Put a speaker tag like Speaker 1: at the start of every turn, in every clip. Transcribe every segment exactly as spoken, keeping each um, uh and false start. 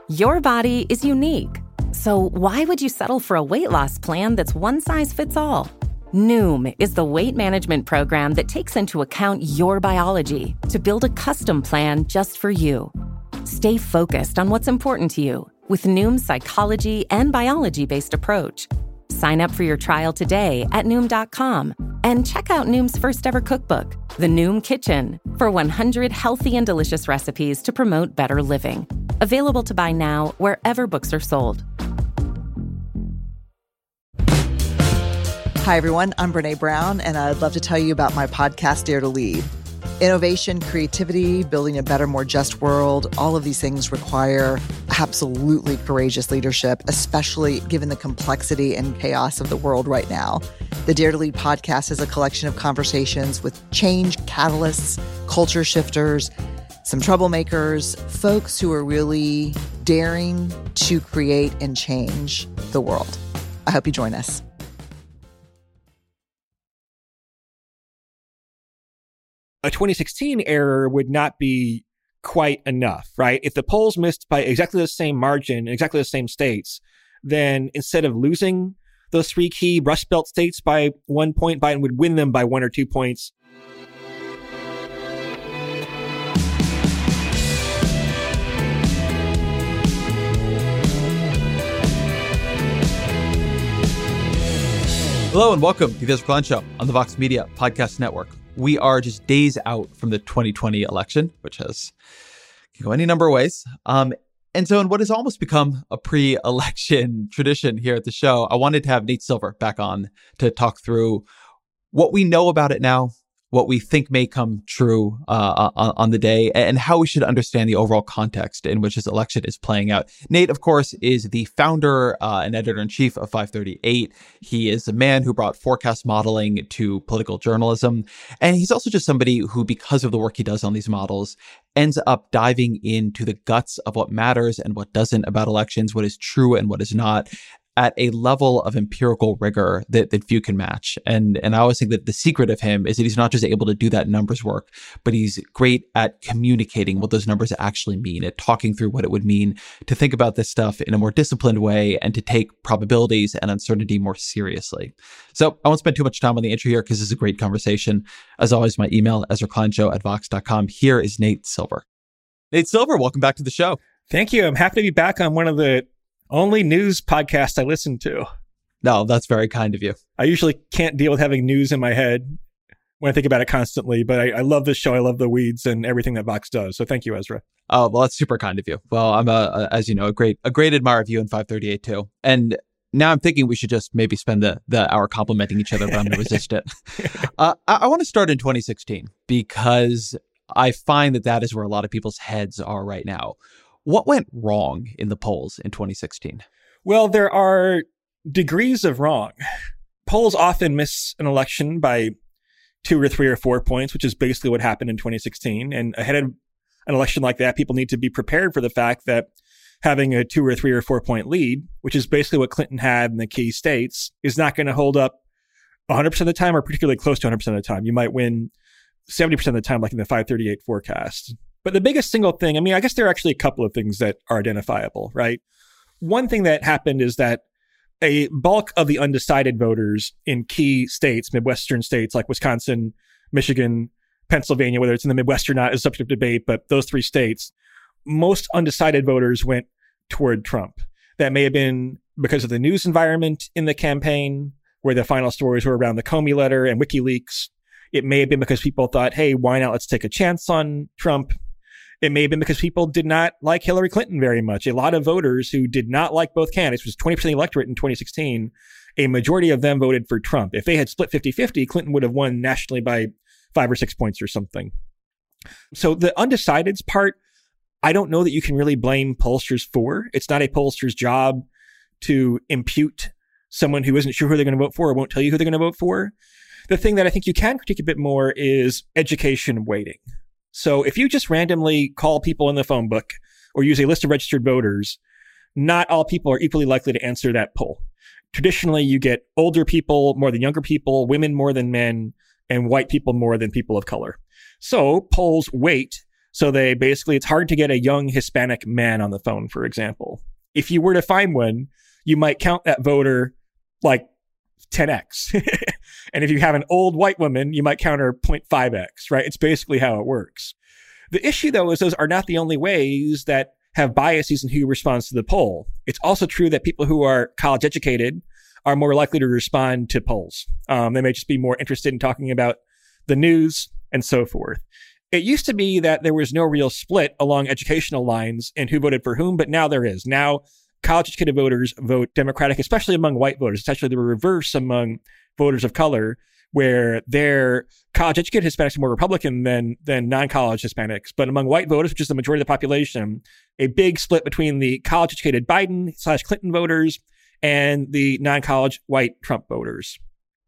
Speaker 1: Your body is unique. So why would you settle for a weight loss plan that's one size fits all? Noom is the weight management program that takes into account your biology to build a custom plan just for you. Stay focused on what's important to you with Noom's psychology and biology-based approach. Sign up for your trial today at Noom dot com and check out Noom's first ever cookbook, The Noom Kitchen, for one hundred healthy and delicious recipes to promote better living. Available to buy now wherever books are sold.
Speaker 2: Hi, everyone. I'm Brene Brown, and I'd love to tell you about my podcast, Dare to Lead. Innovation, creativity, building a better, more just world, all of these things require absolutely courageous leadership, especially given the complexity and chaos of the world right now. The Dare to Lead podcast is a collection of conversations with change catalysts, culture shifters, some troublemakers, folks who are really daring to create and change the world. I hope you join us.
Speaker 3: A twenty sixteen error would not be quite enough, right? If the polls missed by exactly the same margin in exactly the same states, then instead of losing those three key Rust Belt states by one point, Biden would win them by one or two points.
Speaker 4: Hello and welcome to the Ezra Klein Show on the Vox Media Podcast Network. We are just days out from the twenty twenty election, which has can go any number of ways. Um, and so in what has almost become a pre-election tradition here at the show, I wanted to have Nate Silver back on to talk through what we know about it now, what we think may come true uh, on, on the day, and how we should understand the overall context in which this election is playing out. Nate, of course, is the founder uh, and editor-in-chief of five thirty-eight. He is a man who brought forecast modeling to political journalism. And he's also just somebody who, because of the work he does on these models, ends up diving into the guts of what matters and what doesn't about elections, what is true and what is not, at a level of empirical rigor that, that few can match. And, and I always think that the secret of him is that he's not just able to do that numbers work, but he's great at communicating what those numbers actually mean, at talking through what it would mean to think about this stuff in a more disciplined way and to take probabilities and uncertainty more seriously. So I won't spend too much time on the intro here because this is a great conversation. As always, my email, ezra klein show at vox dot com. Here is Nate Silver. Nate Silver, welcome back to the show.
Speaker 3: Thank you. I'm happy to be back on one of the only news podcast I listen to.
Speaker 4: No, that's very kind of you.
Speaker 3: I usually can't deal with having news in my head when I think about it constantly, but I, I love this show. I love the weeds and everything that Vox does. So thank you, Ezra.
Speaker 4: Oh, well, that's super kind of you. Well, I'm, a, a, as you know, a great a great admirer of you in five thirty-eight too. And now I'm thinking we should just maybe spend the, the hour complimenting each other, but I'm going to resist it. Uh, I, I want to start in twenty sixteen because I find that that is where a lot of people's heads are right now. What went wrong in the polls in twenty sixteen?
Speaker 3: Well, there are degrees of wrong. Polls often miss an election by two or three or four points, which is basically what happened in twenty sixteen. And ahead of an election like that, people need to be prepared for the fact that having a two or three or four point lead, which is basically what Clinton had in the key states, is not going to hold up one hundred percent of the time or particularly close to one hundred percent of the time. You might win seventy percent of the time, like in the five thirty-eight forecast. But the biggest single thing, I mean, I guess there are actually a couple of things that are identifiable, right? One thing that happened is that a bulk of the undecided voters in key states, Midwestern states like Wisconsin, Michigan, Pennsylvania, whether it's in the Midwest or not is subject to debate, but those three states, most undecided voters went toward Trump. That may have been because of the news environment in the campaign, where the final stories were around the Comey letter and WikiLeaks. It may have been because people thought, hey, why not? Let's take a chance on Trump. It may have been because people did not like Hillary Clinton very much. A lot of voters who did not like both candidates, which was twenty percent of the electorate in twenty sixteen, a majority of them voted for Trump. If they had split fifty-fifty, Clinton would have won nationally by five or six points or something. So the undecideds part, I don't know that you can really blame pollsters for. It's not a pollster's job to impute someone who isn't sure who they're going to vote for or won't tell you who they're going to vote for. The thing that I think you can critique a bit more is education weighting. So if you just randomly call people in the phone book or use a list of registered voters, not all people are equally likely to answer that poll. Traditionally, you get older people more than younger people, women more than men, and white people more than people of color. So polls weight So they basically, it's hard to get a young Hispanic man on the phone, for example. If you were to find one, you might count that voter like ten x. And if you have an old white woman, you might count her zero point five x, right? It's basically how it works. The issue, though, is those are not the only ways that have biases in who responds to the poll. It's also true that people who are college educated are more likely to respond to polls. Um, they may just be more interested in talking about the news and so forth. It used to be that there was no real split along educational lines in who voted for whom, but now there is. Now, college-educated voters vote Democratic, especially among white voters. It's actually the reverse among voters of color, where their college-educated Hispanics are more Republican than than non-college Hispanics. But among white voters, which is the majority of the population, a big split between the college-educated Biden slash Clinton voters and the non-college white Trump voters.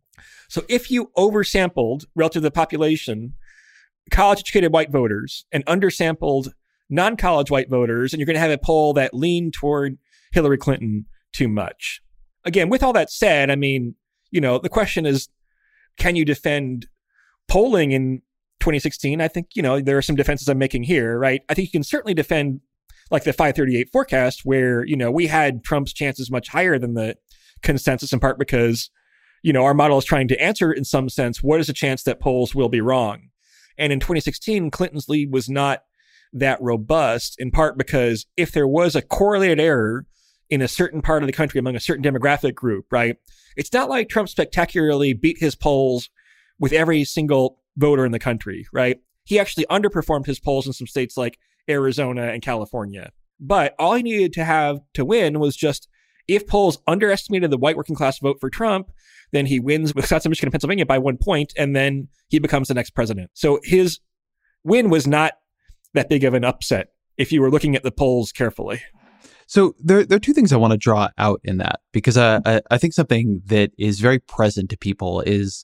Speaker 3: So if you oversampled relative to the population college-educated white voters and undersampled non-college white voters, and you're going to have a poll that leaned toward Hillary Clinton too much. Again, with all that said, I mean, you know, the question is, can you defend polling in twenty sixteen? I think, you know, there are some defenses I'm making here, right? I think you can certainly defend like the five thirty-eight forecast where, you know, we had Trump's chances much higher than the consensus, in part because, you know, our model is trying to answer in some sense, what is the chance that polls will be wrong? And in twenty sixteen, Clinton's lead was not that robust, in part because if there was a correlated error in a certain part of the country among a certain demographic group, right? It's not like Trump spectacularly beat his polls with every single voter in the country, right? He actually underperformed his polls in some states like Arizona and California. But all he needed to have to win was just, if polls underestimated the white working class vote for Trump, then he wins Wisconsin, Michigan, and Pennsylvania by one point, and then he becomes the next president. So his win was not that big of an upset if you were looking at the polls carefully.
Speaker 4: So there, there are two things I want to draw out in that, because I, I, I think something that is very present to people is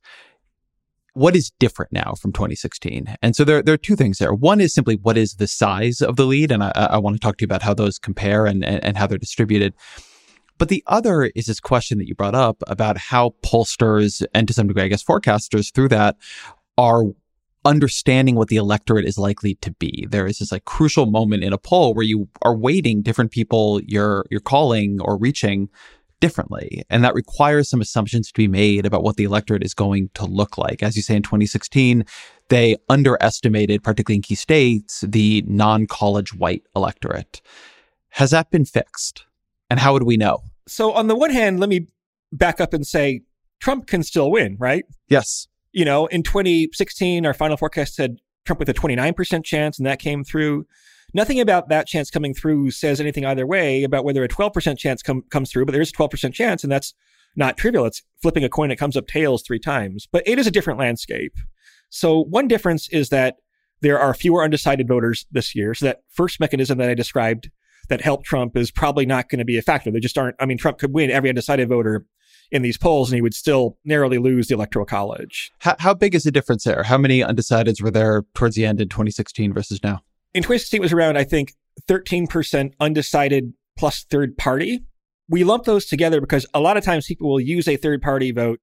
Speaker 4: what is different now from twenty sixteen. And so there, there are two things there. One is simply what is the size of the lead? And I, I want to talk to you about how those compare and, and, and how they're distributed. But the other is this question that you brought up about how pollsters and to some degree, I guess, forecasters through that are understanding what the electorate is likely to be. There is this like crucial moment in a poll where you are weighting different people you're you're calling or reaching differently. And that requires some assumptions to be made about what the electorate is going to look like. As you say, in twenty sixteen, they underestimated, particularly in key states, the non-college white electorate. Has that been fixed? And how would we know?
Speaker 3: So on the one hand, let me back up and say Trump can still win, right?
Speaker 4: Yes.
Speaker 3: You know, in twenty sixteen, our final forecast said Trump with a twenty-nine percent chance, and that came through. Nothing about that chance coming through says anything either way about whether a twelve percent chance com- comes through, but there is a twelve percent chance, and that's not trivial. It's flipping a coin that comes up tails three times, but it is a different landscape. So one difference is that there are fewer undecided voters this year. So that first mechanism that I described that helped Trump is probably not going to be a factor. They just aren't. I mean, Trump could win every undecided voter in these polls, and he would still narrowly lose the Electoral College.
Speaker 4: How, how big is the difference there? How many undecideds were there towards the end in twenty sixteen versus now?
Speaker 3: In twenty sixteen, it was around, I think, thirteen percent undecided plus third party. We lump those together because a lot of times people will use a third party vote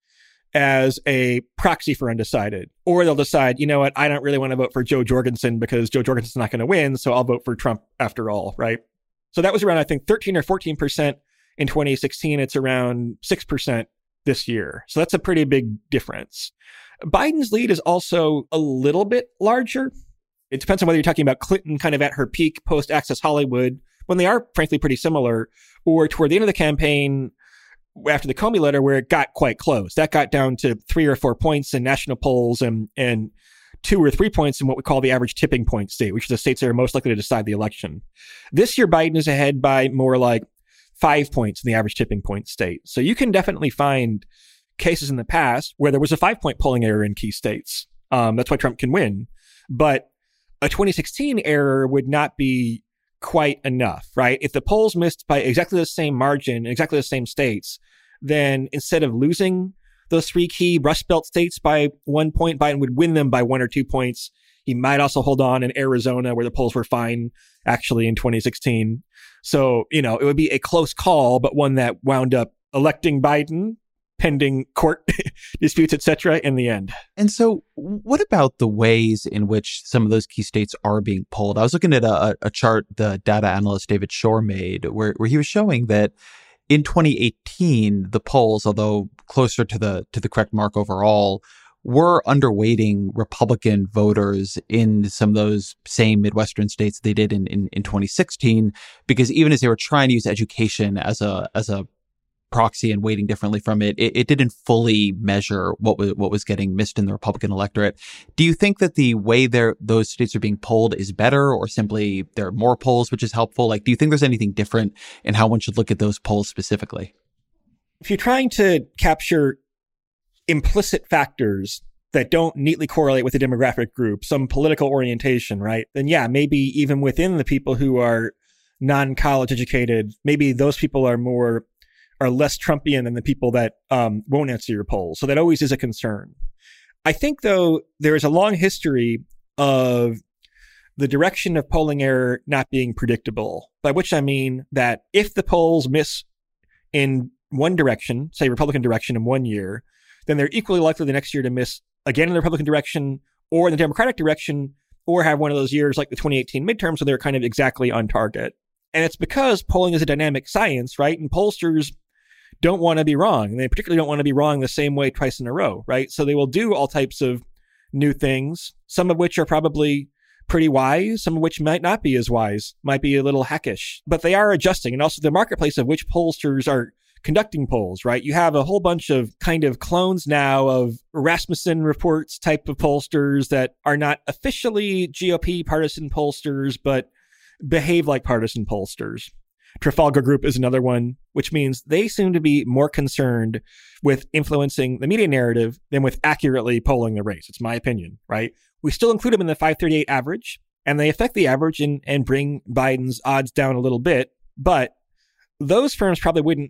Speaker 3: as a proxy for undecided. Or they'll decide, you know what, I don't really want to vote for Joe Jorgensen because Joe Jorgensen's not going to win, so I'll vote for Trump after all, right? So that was around, I think, thirteen or fourteen percent in twenty sixteen. It's around six percent this year. So that's a pretty big difference. Biden's lead is also a little bit larger. It depends on whether you're talking about Clinton kind of at her peak post-Access Hollywood, when they are frankly pretty similar, or toward the end of the campaign after the Comey letter where it got quite close. That got down to three or four points in national polls and, and two or three points in what we call the average tipping point state, which are the states that are most likely to decide the election. This year, Biden is ahead by more like five points in the average tipping point state. So you can definitely find cases in the past where there was a five-point polling error in key states. Um, that's why Trump can win. But a twenty sixteen error would not be quite enough, right? If the polls missed by exactly the same margin, exactly the same states, then instead of losing those three key Rust Belt states by one point, Biden would win them by one or two points. He might also hold on in Arizona, where the polls were fine, actually, in twenty sixteen. So, you know, it would be a close call, but one that wound up electing Biden, pending court disputes, et cetera, in the end.
Speaker 4: And so what about the ways in which some of those key states are being polled? I was looking at a, a chart the data analyst David Shore made where, where he was showing that in twenty eighteen, the polls, although closer to the to the correct mark overall, were underweighting Republican voters in some of those same Midwestern states they did in, in, in twenty sixteen, because even as they were trying to use education as a as a proxy and weighting differently from it, it, it didn't fully measure what was what was getting missed in the Republican electorate. Do you think that the way they're, those states are being polled is better, or simply there are more polls, which is helpful? Like, do you think there's anything different in how one should look at those polls specifically?
Speaker 3: If you're trying to capture implicit factors that don't neatly correlate with the demographic group, some political orientation, right? Then yeah, maybe even within the people who are non-college educated, maybe those people are more are less Trumpian than the people that um, won't answer your polls. So that always is a concern. I think, though, there is a long history of the direction of polling error not being predictable, by which I mean that if the polls miss in one direction, say Republican direction in one year, then they're equally likely the next year to miss again in the Republican direction or in the Democratic direction, or have one of those years like the twenty eighteen midterms where they're kind of exactly on target. And it's because polling is a dynamic science, right? And pollsters don't want to be wrong. And they particularly don't want to be wrong the same way twice in a row, right? So they will do all types of new things, some of which are probably pretty wise, some of which might not be as wise, might be a little hackish, but they are adjusting. And also the marketplace of which pollsters are conducting polls, right? You have a whole bunch of kind of clones now of Rasmussen reports type of pollsters that are not officially G O P partisan pollsters, but behave like partisan pollsters. Trafalgar Group is another one, which means they seem to be more concerned with influencing the media narrative than with accurately polling the race. It's my opinion, right? We still include them in the five thirty-eight average, and they affect the average and, and bring Biden's odds down a little bit. But those firms probably wouldn't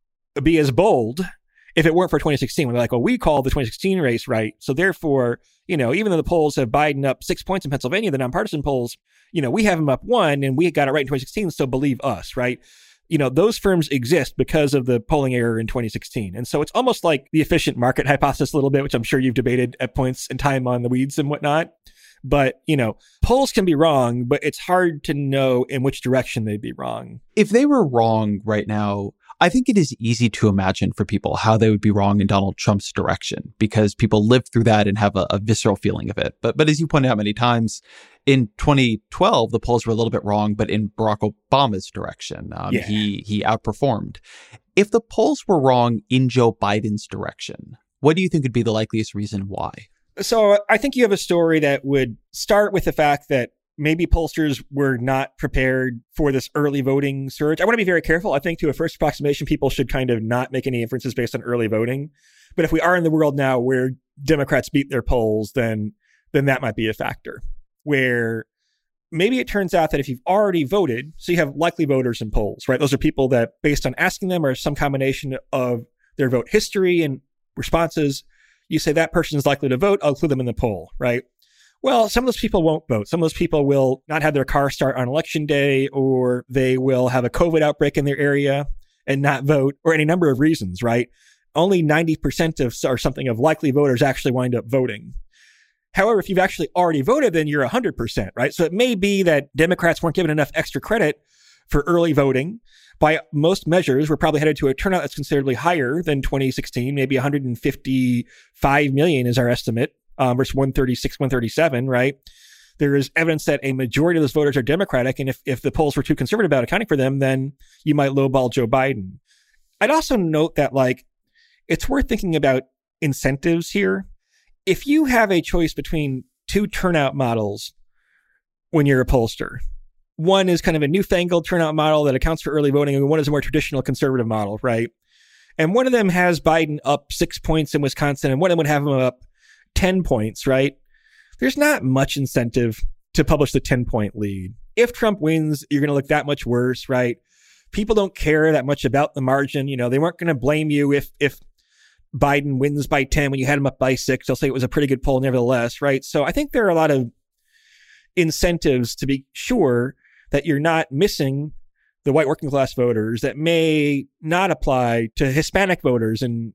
Speaker 3: be as bold if it weren't for twenty sixteen, when they're like, well, we called the twenty sixteen race right. So therefore, you know, even though the polls have Biden up six points in Pennsylvania, the nonpartisan polls, you know, we have him up one and we got it right in twenty sixteen. So believe us, right? You know, those firms exist because of the polling error in twenty sixteen. And so it's almost like the efficient market hypothesis a little bit, which I'm sure you've debated at points in time on the weeds and whatnot. But, you know, polls can be wrong, but it's hard to know in which direction they'd be wrong.
Speaker 4: If they were wrong right now, I think it is easy to imagine for people how they would be wrong in Donald Trump's direction, because people live through that and have a, a visceral feeling of it. But but as you pointed out many times, in twenty twelve, the polls were a little bit wrong, but in Barack Obama's direction, um, yeah. he he outperformed. If the polls were wrong in Joe Biden's direction, what do you think would be the likeliest reason why?
Speaker 3: So I think you have a story that would start with the fact that maybe pollsters were not prepared for this early voting surge. I want to be very careful. I think to a first approximation, people should kind of not make any inferences based on early voting. But if we are in the world now where Democrats beat their polls, then then that might be a factor. Where maybe it turns out that if you've already voted, so you have likely voters in polls, right? Those are people that, based on asking them or some combination of their vote history and responses, you say that person is likely to vote, I'll include them in the poll, right? Well, some of those people won't vote. Some of those people will not have their car start on election day, or they will have a COVID outbreak in their area and not vote, or any number of reasons, right? Only ninety percent of or something of likely voters actually wind up voting. However, if you've actually already voted, then you're one hundred percent, right? So it may be that Democrats weren't given enough extra credit for early voting. By most measures, we're probably headed to a turnout that's considerably higher than twenty sixteen. Maybe one hundred fifty-five million is our estimate. Um, versus one thirty-six, one thirty-seven, right? There is evidence that a majority of those voters are Democratic. And if, if the polls were too conservative about accounting for them, then you might lowball Joe Biden. I'd also note that, like, it's worth thinking about incentives here. If you have a choice between two turnout models when you're a pollster, one is kind of a newfangled turnout model that accounts for early voting, and one is a more traditional conservative model, right? And one of them has Biden up six points in Wisconsin, and one of them would have him up ten points, right? There's not much incentive to publish the ten point lead. If Trump wins, you're going to look that much worse, right? People don't care that much about the margin. You know, they weren't going to blame you if, if Biden wins by ten when you had him up by six. They'll say it was a pretty good poll nevertheless, right? So I think there are a lot of incentives to be sure that you're not missing the white working class voters that may not apply to Hispanic voters and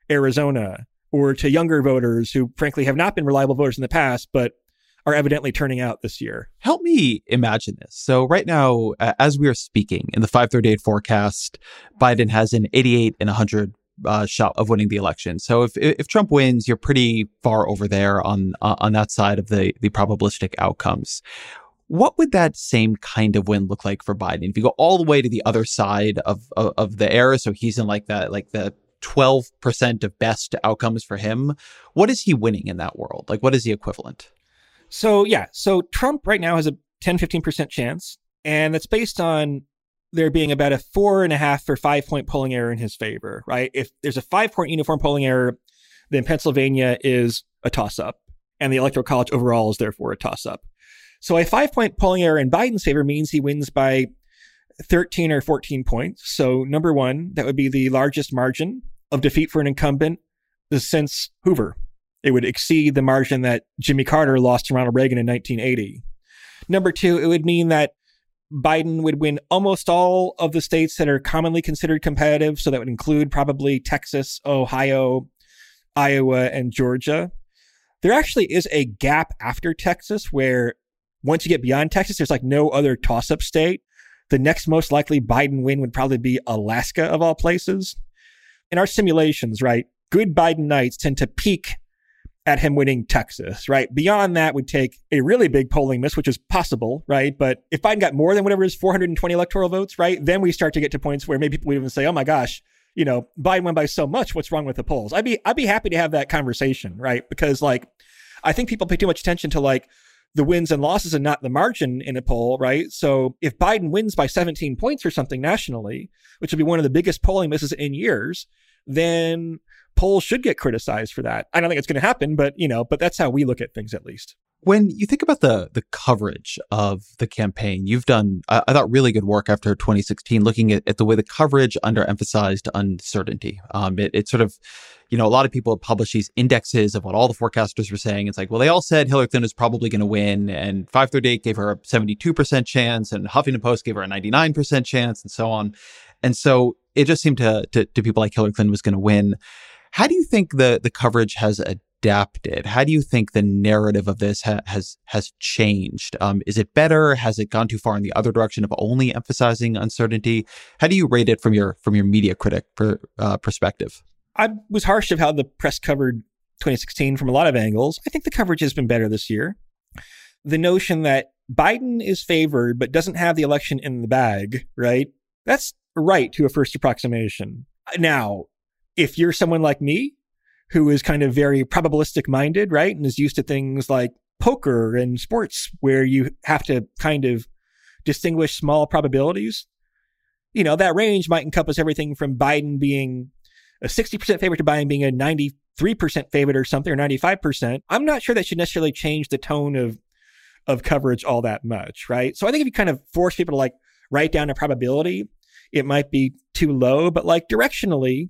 Speaker 3: Arizona, or to younger voters who frankly have not been reliable voters in the past, but are evidently turning out this year.
Speaker 4: Help me imagine this. So right now, uh, as we are speaking, in the five thirty-eight forecast, Biden has an eighty-eight and one hundred uh, shot of winning the election. So if if Trump wins, you're pretty far over there on uh, on that side of the the probabilistic outcomes. What would that same kind of win look like for Biden? If you go all the way to the other side of of, of the era, so he's in like that like the twelve percent of best outcomes for him, what is he winning in that world? Like, what is the equivalent?
Speaker 3: So, yeah. So Trump right now has a ten, fifteen percent chance, and that's based on there being about a four and a half or five point polling error in his favor, right? If there's a five point uniform polling error, then Pennsylvania is a toss up, and the Electoral College overall is therefore a toss up. So a five point polling error in Biden's favor means he wins by thirteen or fourteen points. So number one, that would be the largest margin of defeat for an incumbent since Hoover. It would exceed the margin that Jimmy Carter lost to Ronald Reagan in nineteen eighty. Number two, it would mean that Biden would win almost all of the states that are commonly considered competitive. So that would include probably Texas, Ohio, Iowa, and Georgia. There actually is a gap after Texas where once you get beyond Texas, there's like no other toss-up state. The next most likely Biden win would probably be Alaska, of all places. In our simulations, right, good Biden nights tend to peak at him winning Texas, right? Beyond that would take a really big polling miss, which is possible, right? But if Biden got more than whatever is four hundred twenty electoral votes, right, then we start to get to points where maybe people would even say, oh my gosh, you know, Biden won by so much, what's wrong with the polls? I'd be, I'd be happy to have that conversation, right? Because like, I think people pay too much attention to like the wins and losses and not the margin in a poll, right? So if Biden wins by seventeen points or something nationally, which would be one of the biggest polling misses in years, then polls should get criticized for that. I don't think it's going to happen, but you know, but that's how we look at things, at least.
Speaker 4: When you think about the the coverage of the campaign, you've done, I, I thought, really good work after twenty sixteen, looking at, at the way the coverage underemphasized uncertainty. Um, it, it sort of, you know, a lot of people publish these indexes of what all the forecasters were saying. It's like, well, they all said Hillary Clinton is probably going to win, and five thirty-eight gave her a seventy-two percent chance, and Huffington Post gave her a ninety-nine percent chance, and so on. And so it just seemed to to, to people like Hillary Clinton was going to win. How do you think the the coverage has adapted? How do you think the narrative of this ha- has has changed? Um, is it better? Has it gone too far in the other direction of only emphasizing uncertainty? How do you rate it from your from your media critic per, uh, perspective?
Speaker 3: I was harsh of how the press covered twenty sixteen from a lot of angles. I think the coverage has been better this year. The notion that Biden is favored but doesn't have the election in the bag, right? That's right to a first approximation. Now, if you're someone like me, who is kind of very probabilistic minded, right, and is used to things like poker and sports, where you have to kind of distinguish small probabilities, you know, that range might encompass everything from Biden being a sixty percent favorite to Biden being a ninety-three percent favorite or something, or ninety-five percent. I'm not sure that should necessarily change the tone of of coverage all that much, right? So I think if you kind of force people to like write down a probability, it might be too low, but like directionally,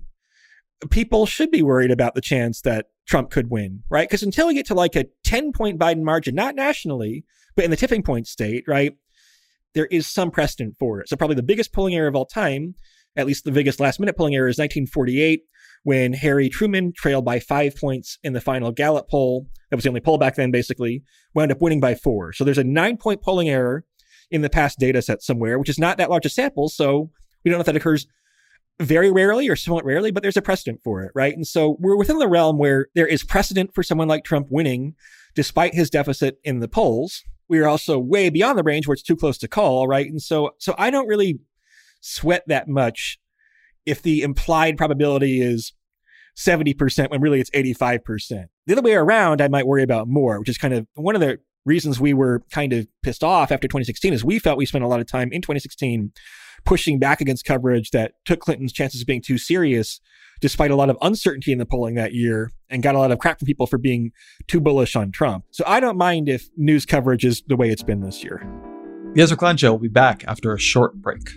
Speaker 3: people should be worried about the chance that Trump could win, right? Because until we get to like a ten point Biden margin, not nationally, but in the tipping point state, right, there is some precedent for it. So probably the biggest polling error of all time, at least the biggest last minute polling error, is nineteen forty-eight, when Harry Truman trailed by five points in the final Gallup poll. That was the only poll back then, basically, wound up winning by four. So there's a nine point polling error in the past data set somewhere, which is not that large a sample. So we don't know if that occurs very rarely or somewhat rarely, but there's a precedent for it, right? And so we're within the realm where there is precedent for someone like Trump winning despite his deficit in the polls. We are also way beyond the range where it's too close to call, right? And so, so I don't really sweat that much if the implied probability is seventy percent when really it's eighty-five percent. The other way around, I might worry about more, which is kind of one of the reasons we were kind of pissed off after twenty sixteen is we felt we spent a lot of time in twenty sixteen pushing back against coverage that took Clinton's chances of being too serious, despite a lot of uncertainty in the polling that year, and got a lot of crap from people for being too bullish on Trump. So I don't mind if news coverage is the way it's been this year.
Speaker 4: The Ezra Klein Show will be back after a short break.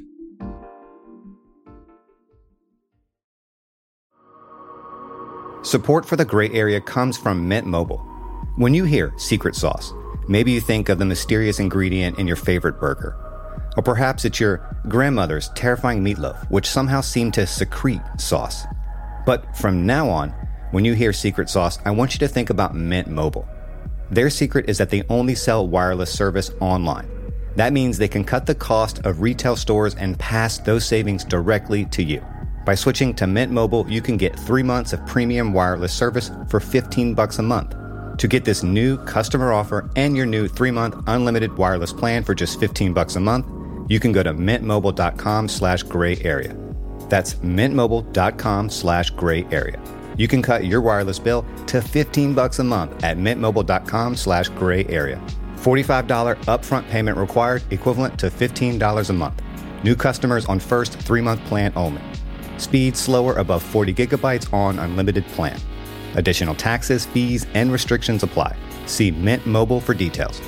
Speaker 5: Support for The Gray Area comes from Mint Mobile. When you hear secret sauce, maybe you think of the mysterious ingredient in your favorite burger. Or perhaps it's your grandmother's terrifying meatloaf, which somehow seemed to secrete sauce. But from now on, when you hear secret sauce, I want you to think about Mint Mobile. Their secret is that they only sell wireless service online. That means they can cut the cost of retail stores and pass those savings directly to you. By switching to Mint Mobile, you can get three months of premium wireless service for fifteen bucks a month. To get this new customer offer and your new three-month unlimited wireless plan for just fifteen bucks a month, you can go to mintmobile.com slash gray area. That's mintmobile.com slash gray area. You can cut your wireless bill to fifteen bucks a month at mintmobile.com slash gray area. forty-five dollars upfront payment required, equivalent to fifteen dollars a month. New customers on first three-month plan only. Speed slower above forty gigabytes on unlimited plan. Additional taxes, fees, and restrictions apply. See Mint Mobile for details.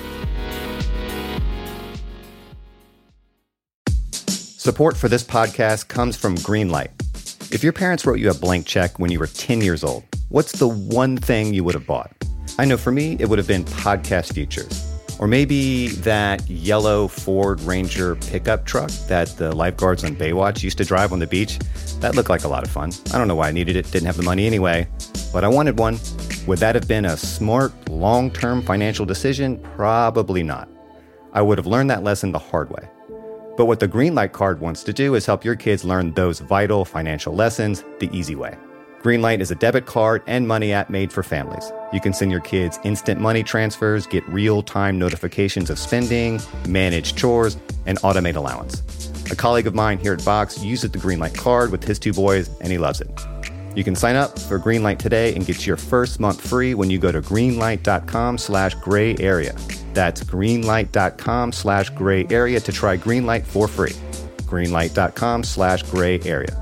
Speaker 5: Support for this podcast comes from Greenlight. If your parents wrote you a blank check when you were ten years old, what's the one thing you would have bought? I know for me, it would have been podcast features. Or maybe that yellow Ford Ranger pickup truck that the lifeguards on Baywatch used to drive on the beach. That looked like a lot of fun. I don't know why I needed it, didn't have the money anyway, but I wanted one. Would that have been a smart, long-term financial decision? Probably not. I would have learned that lesson the hard way. But what the Greenlight card wants to do is help your kids learn those vital financial lessons the easy way. Greenlight is a debit card and money app made for families. You can send your kids instant money transfers, get real-time notifications of spending, manage chores, and automate allowance. A colleague of mine here at Vox uses the Greenlight card with his two boys, and he loves it. You can sign up for Greenlight today and get your first month free when you go to greenlight.com slash gray area. That's greenlight.com slash gray area to try Greenlight for free. Greenlight.com slash gray area.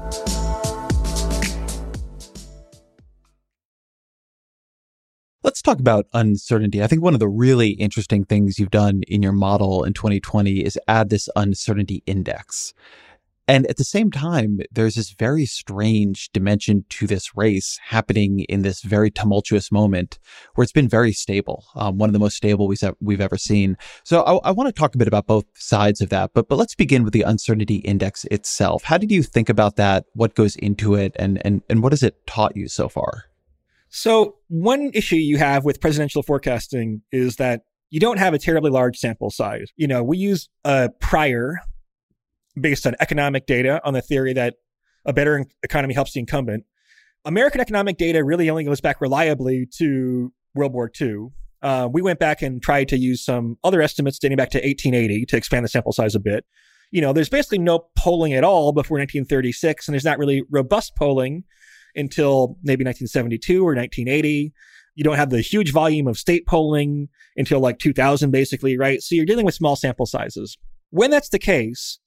Speaker 4: Let's talk about uncertainty. I think one of the really interesting things you've done in your model in twenty twenty is add this uncertainty index. And at the same time, there's this very strange dimension to this race happening in this very tumultuous moment where it's been very stable, um, one of the most stable we've, we've ever seen. So I, I want to talk a bit about both sides of that, but but let's begin with the uncertainty index itself. How did you think about that? What goes into it? And and and what has it taught you so far?
Speaker 3: So one issue you have with presidential forecasting is that you don't have a terribly large sample size. You know, we use a prior based on economic data on the theory that a better economy helps the incumbent. American economic data really only goes back reliably to World War Two. Uh, we went back and tried to use some other estimates dating back to eighteen eighty to expand the sample size a bit. You know, there's basically no polling at all before nineteen thirty-six, and there's not really robust polling until maybe nineteen seventy-two or nineteen eighty. You don't have the huge volume of state polling until like two thousand, basically, right? So you're dealing with small sample sizes. When that's the case,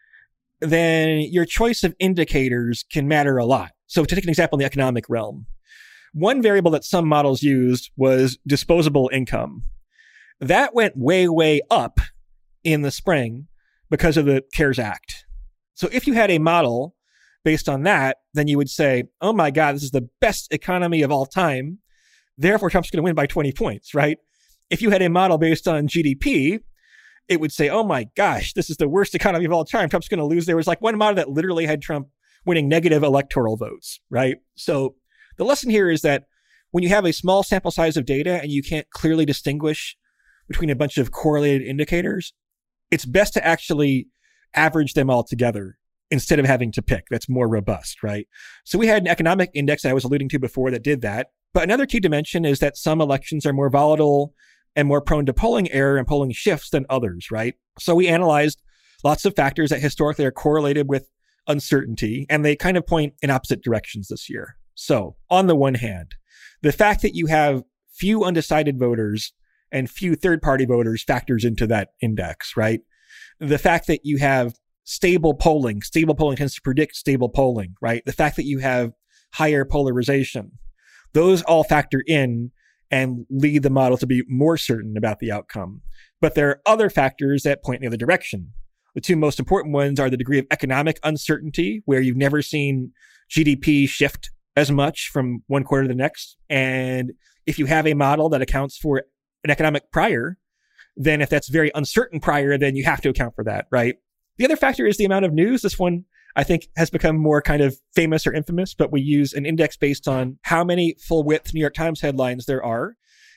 Speaker 3: then your choice of indicators can matter a lot. So to take an example in the economic realm, one variable that some models used was disposable income. That went way, way up in the spring because of the CARES Act. So if you had a model based on that, then you would say, oh my God, this is the best economy of all time. Therefore, Trump's going to win by twenty points, right? If you had a model based on G D P, it would say, oh my gosh, this is the worst economy of all time. Trump's going to lose. There was like one model that literally had Trump winning negative electoral votes, right? So the lesson here is that when you have a small sample size of data and you can't clearly distinguish between a bunch of correlated indicators, it's best to actually average them all together instead of having to pick. That's more robust, right? So we had an economic index that I was alluding to before that did that. But another key dimension is that some elections are more volatile and more prone to polling error and polling shifts than others, right? So we analyzed lots of factors that historically are correlated with uncertainty, and they kind of point in opposite directions this year. So on the one hand, the fact that you have few undecided voters and few third-party voters factors into that index, right? The fact that you have stable polling, stable polling tends to predict stable polling, right? The fact that you have higher polarization, those all factor in and lead the model to be more certain about the outcome. But there are other factors that point in the other direction. The two most important ones are the degree of economic uncertainty, where you've never seen G D P shift as much from one quarter to the next. And if you have a model that accounts for an economic prior, then if that's very uncertain prior, then you have to account for that, right? The other factor is the amount of news. This one I think has become more kind of famous or infamous, but we use an index based on how many full width New York Times headlines there are.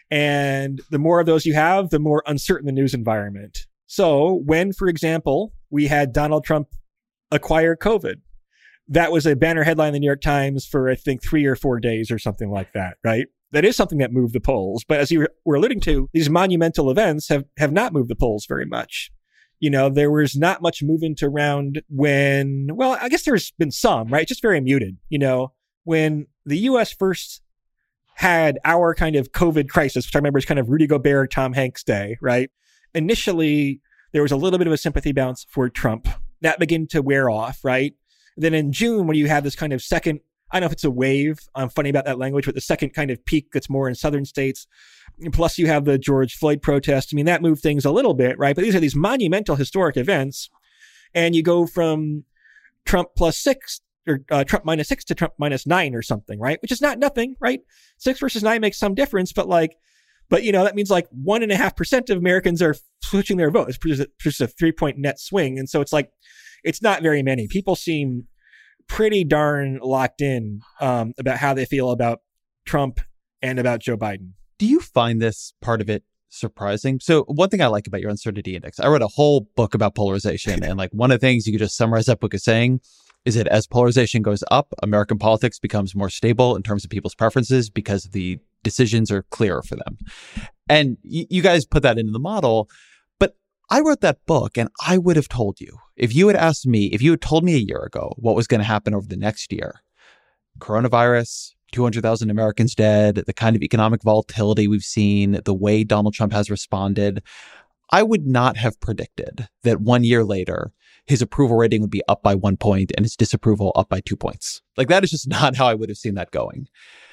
Speaker 3: And the more of those you have, the more uncertain the news environment. So when, for example, we had Donald Trump acquire COVID, that was a banner headline in the New York Times for, I think, three or four days or something like that, right? That is something that moved the polls. But as you were alluding to, these monumental events have, have not moved the polls very much. You know, there was not much movement around when, well, I guess there's been some, right? Just very muted. You know, when the U S first had our kind of COVID crisis, which I remember is kind of Rudy Gobert, Tom Hanks day, right? Initially, there was a little bit of a sympathy bounce for Trump. That began to wear off, right? Then in June, when you have this kind of second, I don't know if it's a wave, I'm funny about that language, but the second kind of peak that's more in southern states. Plus you have the George Floyd protest. I mean, that moved things a little bit, right? But these are these monumental historic events. And you go from Trump plus six or uh, Trump minus six to Trump minus nine or something, right? Which is not nothing, right? Six versus nine makes some difference, but like, but you know, that means like one and a half percent of Americans are switching their vote. It's just a, just a three point net swing. And so it's like, it's not very many. People seem pretty darn locked in um, about how they feel about Trump and about Joe Biden.
Speaker 4: Do you find this part of it surprising? So one thing I like about your uncertainty index, I wrote a whole book about polarization. And like one of the things you could just summarize that book as saying is that as polarization goes up, American politics becomes more stable in terms of people's preferences because the decisions are clearer for them. And y- you guys put that into the model. But I wrote that book and I would have told you, if you had asked me, if you had told me a year ago what was going to happen over the next year, coronavirus, two hundred thousand Americans dead, the kind of economic volatility we've seen, the way Donald Trump has responded, I would not have predicted that one year later, his approval rating would be up by one point and his disapproval up by two points. Like that is just not how I would have seen that going.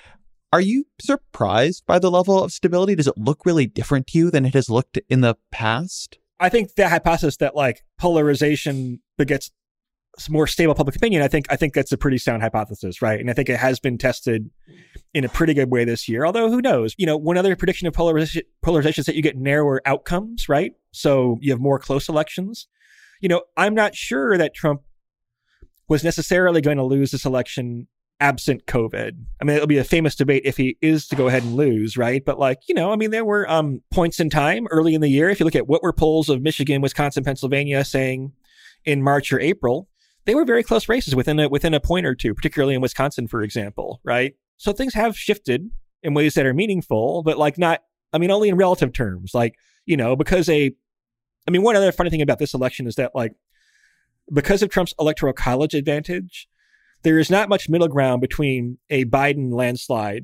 Speaker 4: Are you surprised by the level of stability? Does it look really different to you than it has looked in the past?
Speaker 3: I think the hypothesis that like polarization begets more stable public opinion, I think I think that's a pretty sound hypothesis, right? And I think it has been tested in a pretty good way this year, although who knows? You know, one other prediction of polarization, polarization is that you get narrower outcomes, right? So you have more close elections. You know, I'm not sure that Trump was necessarily going to lose this election absent COVID. I mean, it'll be a famous debate if he is to go ahead and lose, right? But like, you know, I mean, there were um, points in time early in the year. If you look at what were polls of Michigan, Wisconsin, Pennsylvania saying in March or April, they were very close races within a, within a point or two, particularly in Wisconsin, for example, right? So things have shifted in ways that are meaningful, but like not, I mean, only in relative terms. Like, you know, because a, I mean, one other funny thing about this election is that like, because of Trump's electoral college advantage, there is not much middle ground between a Biden landslide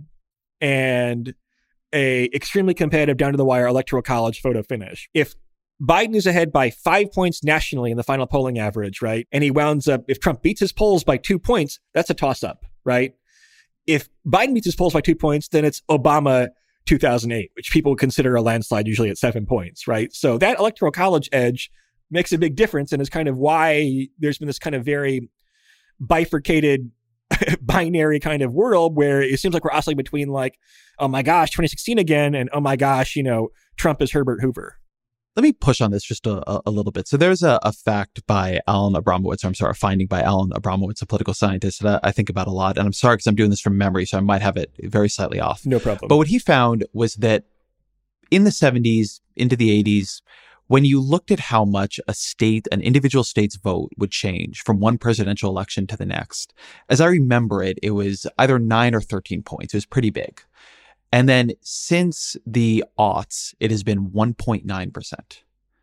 Speaker 3: and a extremely competitive down to the wire electoral college photo finish. If Biden is ahead by five points nationally in the final polling average, right? And he wounds up, if Trump beats his polls by two points, that's a toss up, right? If Biden beats his polls by two points, then it's Obama two thousand eight, which people would consider a landslide usually at seven points, right? So that electoral college edge makes a big difference and is kind of why there's been this kind of very bifurcated binary kind of world where it seems like we're oscillating between like, oh my gosh, twenty sixteen again, and oh my gosh, you know, Trump is Herbert Hoover.
Speaker 4: Let me push on this just a, a little bit. So there's a, a fact by Alan Abramowitz, or I'm sorry, a finding by Alan Abramowitz, a political scientist that I, I think about a lot. And I'm sorry because I'm doing this from memory, so I might have it very slightly off.
Speaker 3: No problem.
Speaker 4: But what he found was that in the seventies, into the eighties, when you looked at how much a state, an individual state's vote would change from one presidential election to the next, as I remember it, it was either nine or thirteen points. It was pretty big. And then since the aughts, it has been one point nine percent.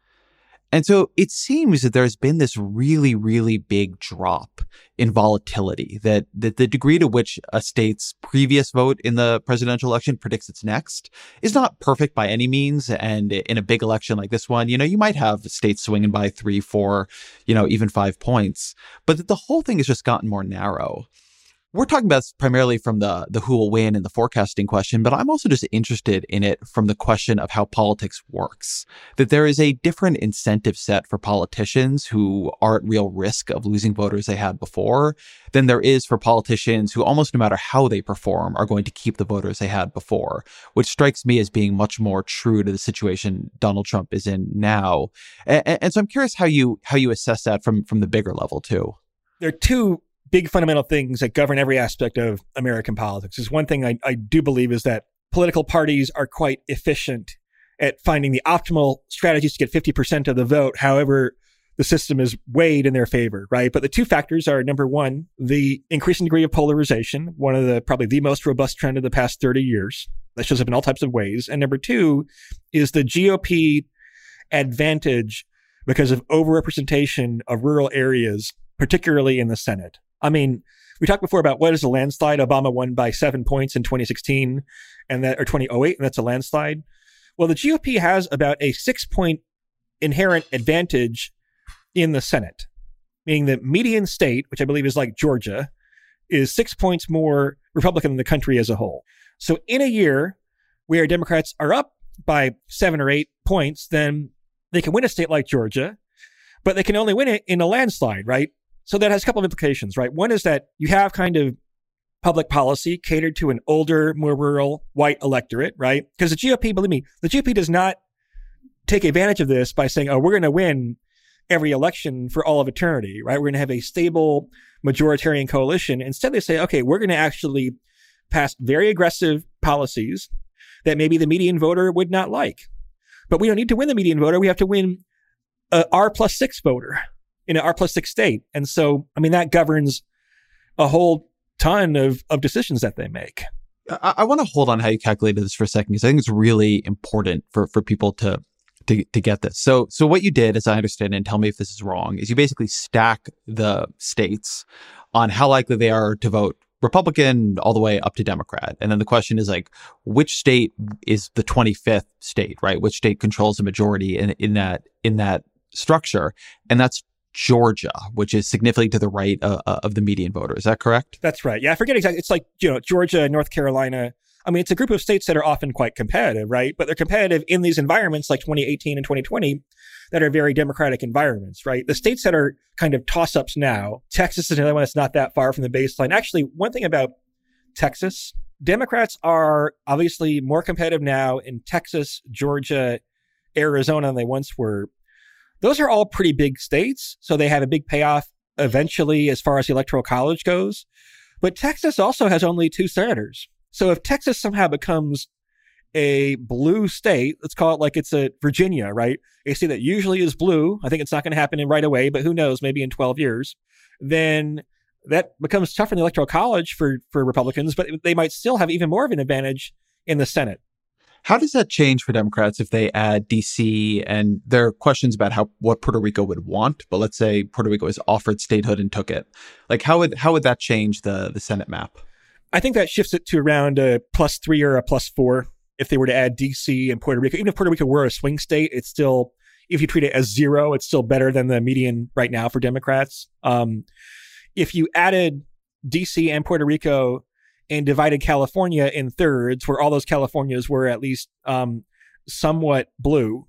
Speaker 4: And so it seems that there's been this really, really big drop in volatility, that, that the degree to which a state's previous vote in the presidential election predicts its next is not perfect by any means. And in a big election like this one, you know, you might have states swinging by three, four, you know, even five points, but that the whole thing has just gotten more narrow. We're talking about this primarily from the, the who will win and the forecasting question, but I'm also just interested in it from the question of how politics works. That there is a different incentive set for politicians who are at real risk of losing voters they had before than there is for politicians who almost no matter how they perform are going to keep the voters they had before, which strikes me as being much more true to the situation Donald Trump is in now. And, and so I'm curious how you how you assess that from, from the bigger level too.
Speaker 3: there are two big fundamental things that govern every aspect of American politics. There's one thing I, I do believe is that political parties are quite efficient at finding the optimal strategies to get fifty percent of the vote, however the system is weighed in their favor, right? But the two factors are, number one, the increasing degree of polarization, one of the probably the most robust trend of the past thirty years that shows up in all types of ways. And number two is the G O P advantage because of overrepresentation of rural areas, particularly in the Senate. I mean, we talked before about what is a landslide. Obama won by seven points in twenty sixteen and that, or twenty oh eight, and that's a landslide. Well, the G O P has about a six point inherent advantage in the Senate, meaning the median state, which I believe is like Georgia, is six points more Republican than the country as a whole. So in a year where Democrats are up by seven or eight points, then they can win a state like Georgia, but they can only win it in a landslide, right? So that has a couple of implications, right? One is that you have kind of public policy catered to an older, more rural, white electorate, right? Because the G O P, believe me, the G O P does not take advantage of this by saying, oh, we're going to win every election for all of eternity, right? We're going to have a stable majoritarian coalition. Instead, they say, okay, we're going to actually pass very aggressive policies that maybe the median voter would not like. But we don't need to win the median voter. We have to win a R plus six voter in an R plus six state. And so, I mean, that governs a whole ton of, of decisions that they make.
Speaker 4: I, I want to hold on how you calculated this for a second, because I think it's really important for, for people to To, to get this. So, so what you did, as I understand it, and tell me if this is wrong, is you basically stack the states on how likely they are to vote Republican all the way up to Democrat. And then the question is like, which state is the twenty-fifth state, right? Which state controls the majority in, in that, in that structure? And that's Georgia, which is significantly to the right uh, of the median voter. Is that correct?
Speaker 3: That's right. Yeah. I forget exactly. It's like, you know, Georgia, North Carolina. I mean, it's a group of states that are often quite competitive, right? But they're competitive in these environments like twenty eighteen and twenty twenty that are very democratic environments, right? The states that are kind of toss-ups now, Texas is another one that's not that far from the baseline. Actually, one thing about Texas, Democrats are obviously more competitive now in Texas, Georgia, Arizona than they once were. Those are all pretty big states, so they have a big payoff eventually as far as the Electoral College goes. But Texas also has only two senators. So if Texas somehow becomes a blue state, let's call it like it's a Virginia, right? A state that usually is blue. I think it's not going to happen in right away, but who knows, maybe in twelve years. Then that becomes tougher in the Electoral College for, for Republicans, but they might still have even more of an advantage in the Senate.
Speaker 4: How does that change for Democrats if they add D C? And there are questions about how what Puerto Rico would want, but let's say Puerto Rico is offered statehood and took it. Like how would how would that change the the Senate map?
Speaker 3: I think that shifts it to around a plus three or a plus four if they were to add D C and Puerto Rico. Even if Puerto Rico were a swing state, it's still, if you treat it as zero, it's still better than the median right now for Democrats. Um, if you added D C and Puerto Rico and divided California in thirds, where all those Californias were at least um, somewhat blue,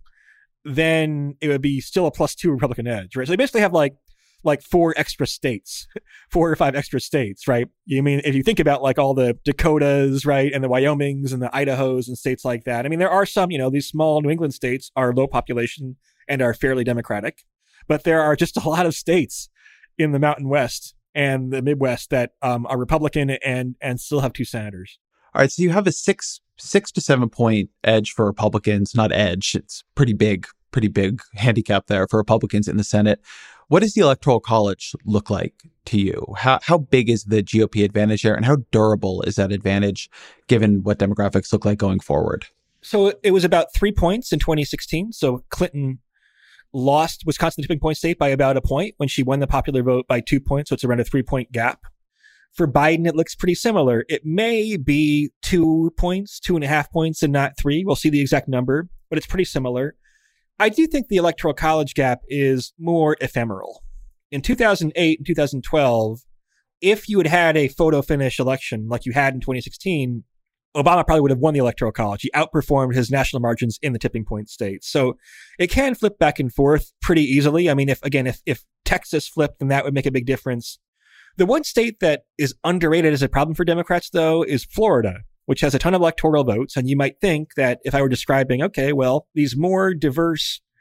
Speaker 3: then it would be still a plus two Republican edge, right? So they basically have like like four extra states, four or five extra states, right? You mean, if you think about like all the Dakotas, right, and the Wyomings and the Idahos and states like that. I mean, there are some, you know, these small New England states are low population and are fairly Democratic, but there are just a lot of states in the Mountain West and the Midwest that um, are Republican and and still have two senators.
Speaker 4: All right, so you have a six six to seven point edge for Republicans, not edge. It's pretty big, pretty big handicap there for Republicans in the Senate. What does the Electoral College look like to you? How how big is the G O P advantage there, and how durable is that advantage given what demographics look like going forward?
Speaker 3: So it was about three points in twenty sixteen. So Clinton lost Wisconsin, the tipping point state, by about a point when she won the popular vote by two points. So it's around a three point gap. For Biden, it looks pretty similar. It may be two points, two and a half points, and not three. We'll see the exact number, but it's pretty similar. I do think the Electoral College gap is more ephemeral. In two thousand eight and two thousand twelve, if you had had a photo finish election like you had in twenty sixteen, Obama probably would have won the Electoral College. He outperformed his national margins in the tipping point states. So it can flip back and forth pretty easily. I mean, if again, if, if Texas flipped, then that would make a big difference. The one state that is underrated as a problem for Democrats, though, is Florida, which has a ton of electoral votes. And you might think that if I were describing, okay, well, these more diverse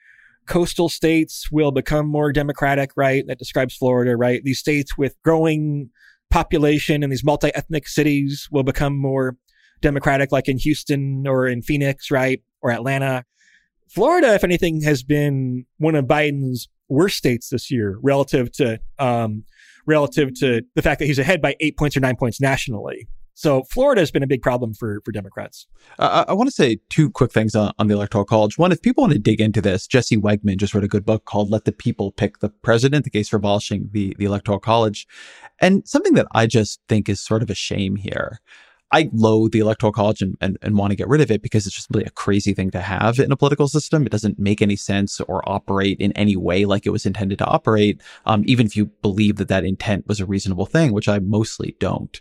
Speaker 3: coastal states will become more democratic, right? That describes Florida, right? These states with growing population and these multi-ethnic cities will become more democratic, like in Houston or in Phoenix, right? Or Atlanta. Florida, if anything, has been one of Biden's worst states this year relative to um, relative to the fact that he's ahead by eight points or nine points nationally. So Florida has been a big problem for, for Democrats.
Speaker 4: Uh, I want to say two quick things on, on the Electoral College. One, if people want to dig into this, Jesse Wegman just wrote a good book called Let the People Pick the President, the case for abolishing the, the Electoral College. And something that I just think is sort of a shame here. I loathe the Electoral College and, and, and want to get rid of it because it's just really a crazy thing to have in a political system. It doesn't make any sense or operate in any way like it was intended to operate, um, even if you believe that that intent was a reasonable thing, which I mostly don't.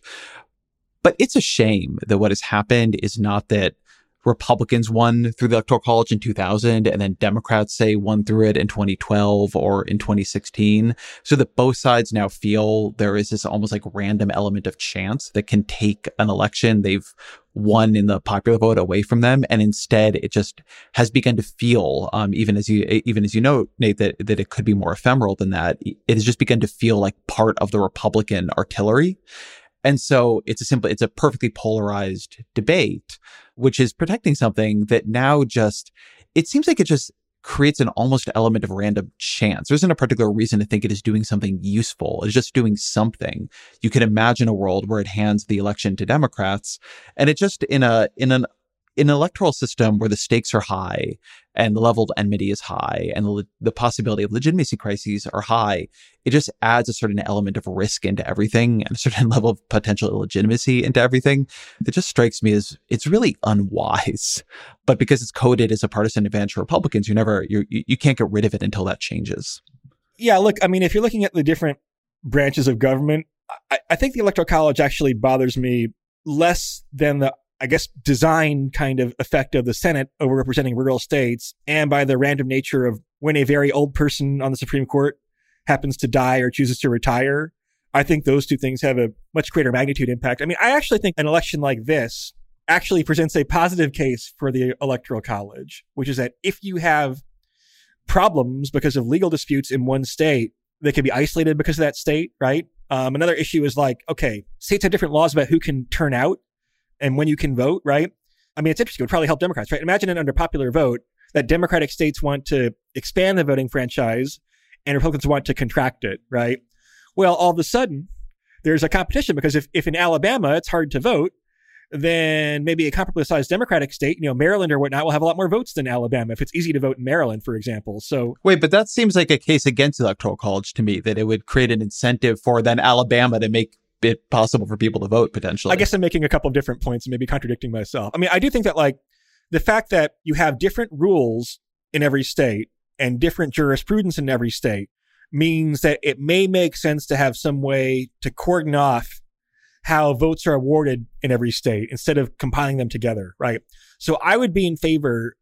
Speaker 4: But it's a shame that what has happened is not that Republicans won through the Electoral College in two thousand and then Democrats say won through it in twenty twelve or in twenty sixteen, so that both sides now feel there is this almost like random element of chance that can take an election they've won in the popular vote away from them. And instead, it just has begun to feel, um, even as you even as you know, Nate, that, that it could be more ephemeral than that. It has just begun to feel like part of the Republican artillery. And so it's a simple, it's a perfectly polarized debate, which is protecting something that now just, it seems like it just creates an almost element of random chance. There isn't a particular reason to think it is doing something useful. It's just doing something. You can imagine a world where it hands the election to Democrats, and it just in a, in an, in an electoral system where the stakes are high and the level of enmity is high and the, the possibility of legitimacy crises are high, it just adds a certain element of risk into everything and a certain level of potential illegitimacy into everything that just strikes me as it's really unwise. But because it's coded as a partisan advantage for Republicans, you never, you you can't get rid of it until that changes.
Speaker 3: Yeah, look, I mean, if you're looking at the different branches of government, I, I think the Electoral College actually bothers me less than the I guess, design kind of effect of the Senate over representing rural states, and by the random nature of when a very old person on the Supreme Court happens to die or chooses to retire. I think those two things have a much greater magnitude impact. I mean, I actually think an election like this actually presents a positive case for the Electoral College, which is that if you have problems because of legal disputes in one state, they can be isolated because of that state, right? Um, another issue is like, okay, states have different laws about who can turn out and when you can vote, right? I mean, it's interesting. It would probably help Democrats, right? Imagine it under popular vote that Democratic states want to expand the voting franchise and Republicans want to contract it, right? Well, all of a sudden, there's a competition because if, if in Alabama it's hard to vote, then maybe a comparably sized Democratic state, you know, Maryland or whatnot, will have a lot more votes than Alabama if it's easy to vote in Maryland, for example. So
Speaker 4: wait, but that seems like a case against the Electoral College to me, that it would create an incentive for then Alabama to make it possible for people to vote potentially.
Speaker 3: I guess I'm making a couple of different points and maybe contradicting myself. I mean, I do think that like the fact that you have different rules in every state and different jurisprudence in every state means that it may make sense to have some way to cordon off how votes are awarded in every state instead of compiling them together, right? So I would be in favor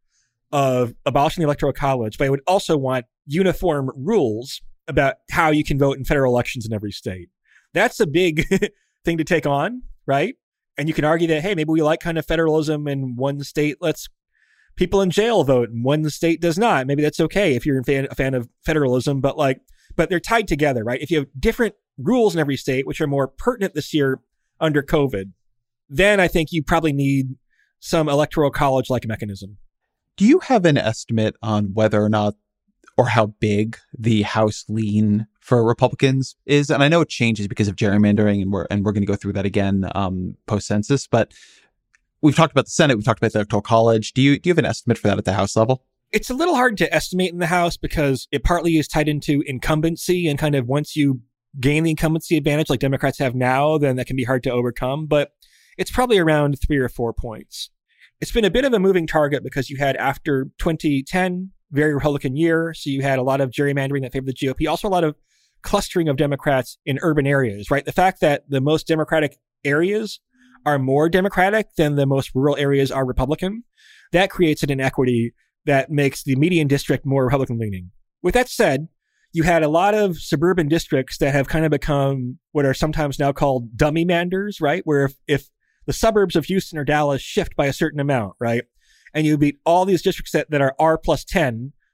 Speaker 3: of abolishing the Electoral College, but I would also want uniform rules about how you can vote in federal elections in every state. That's a big thing to take on, right? And you can argue that, hey, maybe we like kind of federalism and one state lets people in jail vote and one state does not. Maybe that's okay if you're a fan, a fan of federalism, but like, but they're tied together, right? If you have different rules in every state, which are more pertinent this year under COVID, then I think you probably need some Electoral College-like mechanism.
Speaker 4: Do you have an estimate on whether or not or how big the House lean for Republicans is? And I know it changes because of gerrymandering, and we're and we're going to go through that again um, post-census. But we've talked about the Senate, we've talked about the Electoral College. Do you do you have an estimate for that at the House level?
Speaker 3: It's a little hard to estimate in the House because it partly is tied into incumbency, and kind of once you gain the incumbency advantage like Democrats have now, then that can be hard to overcome. But it's probably around three or four points. It's been a bit of a moving target because you had after twenty ten, very Republican year. So you had a lot of gerrymandering that favored the G O P, also a lot of clustering of Democrats in urban areas, right? The fact that the most Democratic areas are more Democratic than the most rural areas are Republican, that creates an inequity that makes the median district more Republican leaning. With that said, you had a lot of suburban districts that have kind of become what are sometimes now called dummy manders, right? Where if, if the suburbs of Houston or Dallas shift by a certain amount, right? And you beat all these districts that, that are R plus ten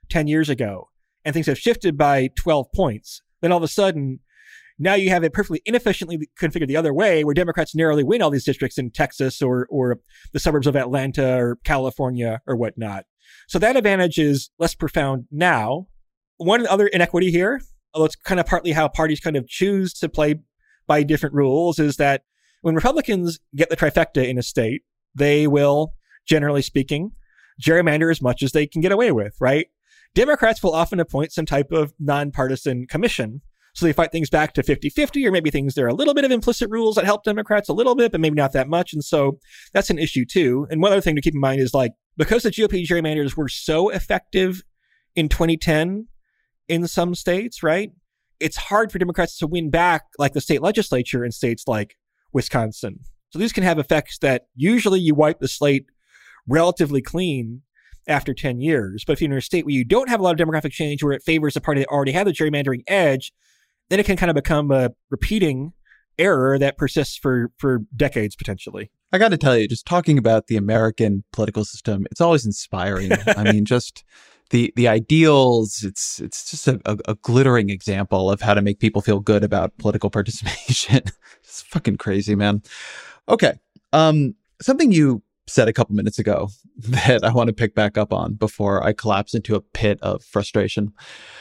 Speaker 3: ten years ago and things have shifted by twelve points, then all of a sudden, now you have it perfectly inefficiently configured the other way where Democrats narrowly win all these districts in Texas or or the suburbs of Atlanta or California or whatnot. So that advantage is less profound now. One other inequity here, although it's kind of partly how parties kind of choose to play by different rules, is that when Republicans get the trifecta in a state, they will, generally speaking, gerrymander as much as they can get away with, right? Democrats will often appoint some type of nonpartisan commission. So they fight things back to fifty-fifty, or maybe things there are a little bit of implicit rules that help Democrats a little bit, but maybe not that much. And so that's an issue too. And one other thing to keep in mind is like, because the G O P gerrymanders were so effective in twenty ten in some states, right? It's hard for Democrats to win back like the state legislature in states like Wisconsin. So these can have effects that usually you wipe the slate relatively clean after ten years. But if you're in a state where you don't have a lot of demographic change, where it favors a party that already had the gerrymandering edge, then it can kind of become a repeating error that persists for, for decades, potentially.
Speaker 4: I got to tell you, just talking about the American political system, it's always inspiring. I mean, just the the ideals, it's it's just a, a, a glittering example of how to make people feel good about political participation. It's fucking crazy, man. Okay. Um, something you said a couple minutes ago that I want to pick back up on before I collapse into a pit of frustration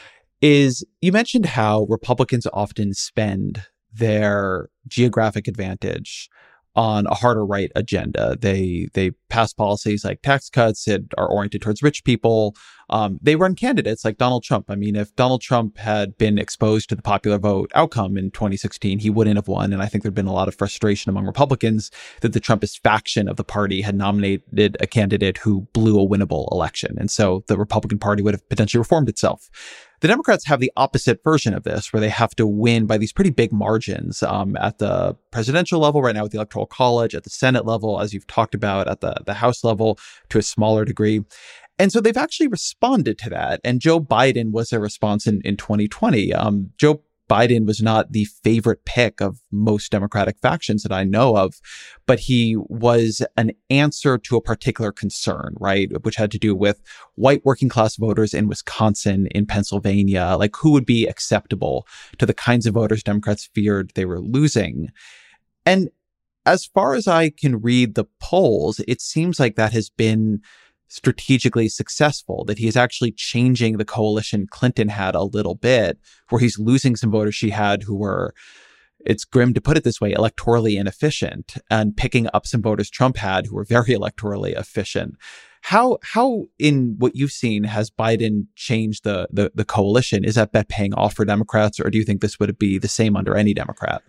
Speaker 4: is you mentioned how Republicans often spend their geographic advantage on a harder right agenda. They they pass policies like tax cuts that are oriented towards rich people. Um, they run candidates like Donald Trump. I mean, if Donald Trump had been exposed to the popular vote outcome in twenty sixteen, he wouldn't have won. And I think there'd been a lot of frustration among Republicans that the Trumpist faction of the party had nominated a candidate who blew a winnable election. And so the Republican Party would have potentially reformed itself. The Democrats have the opposite version of this, where they have to win by these pretty big margins um, at the presidential level right now with the Electoral College, at the Senate level, as you've talked about, at the, the House level to a smaller degree. And so they've actually responded to that. And Joe Biden was their response in, in twenty twenty. Um, Joe Biden was not the favorite pick of most Democratic factions that I know of, but he was an answer to a particular concern, right? Which had to do with white working class voters in Wisconsin, in Pennsylvania, like who would be acceptable to the kinds of voters Democrats feared they were losing. And as far as I can read the polls, it seems like that has been strategically successful, that he is actually changing the coalition Clinton had a little bit, where he's losing some voters she had who were, it's grim to put it this way, electorally inefficient, and picking up some voters Trump had who were very electorally efficient. How, how in what you've seen has Biden changed the, the, the coalition? Is that bet paying off for Democrats, or do you think this would be the same under any Democrat?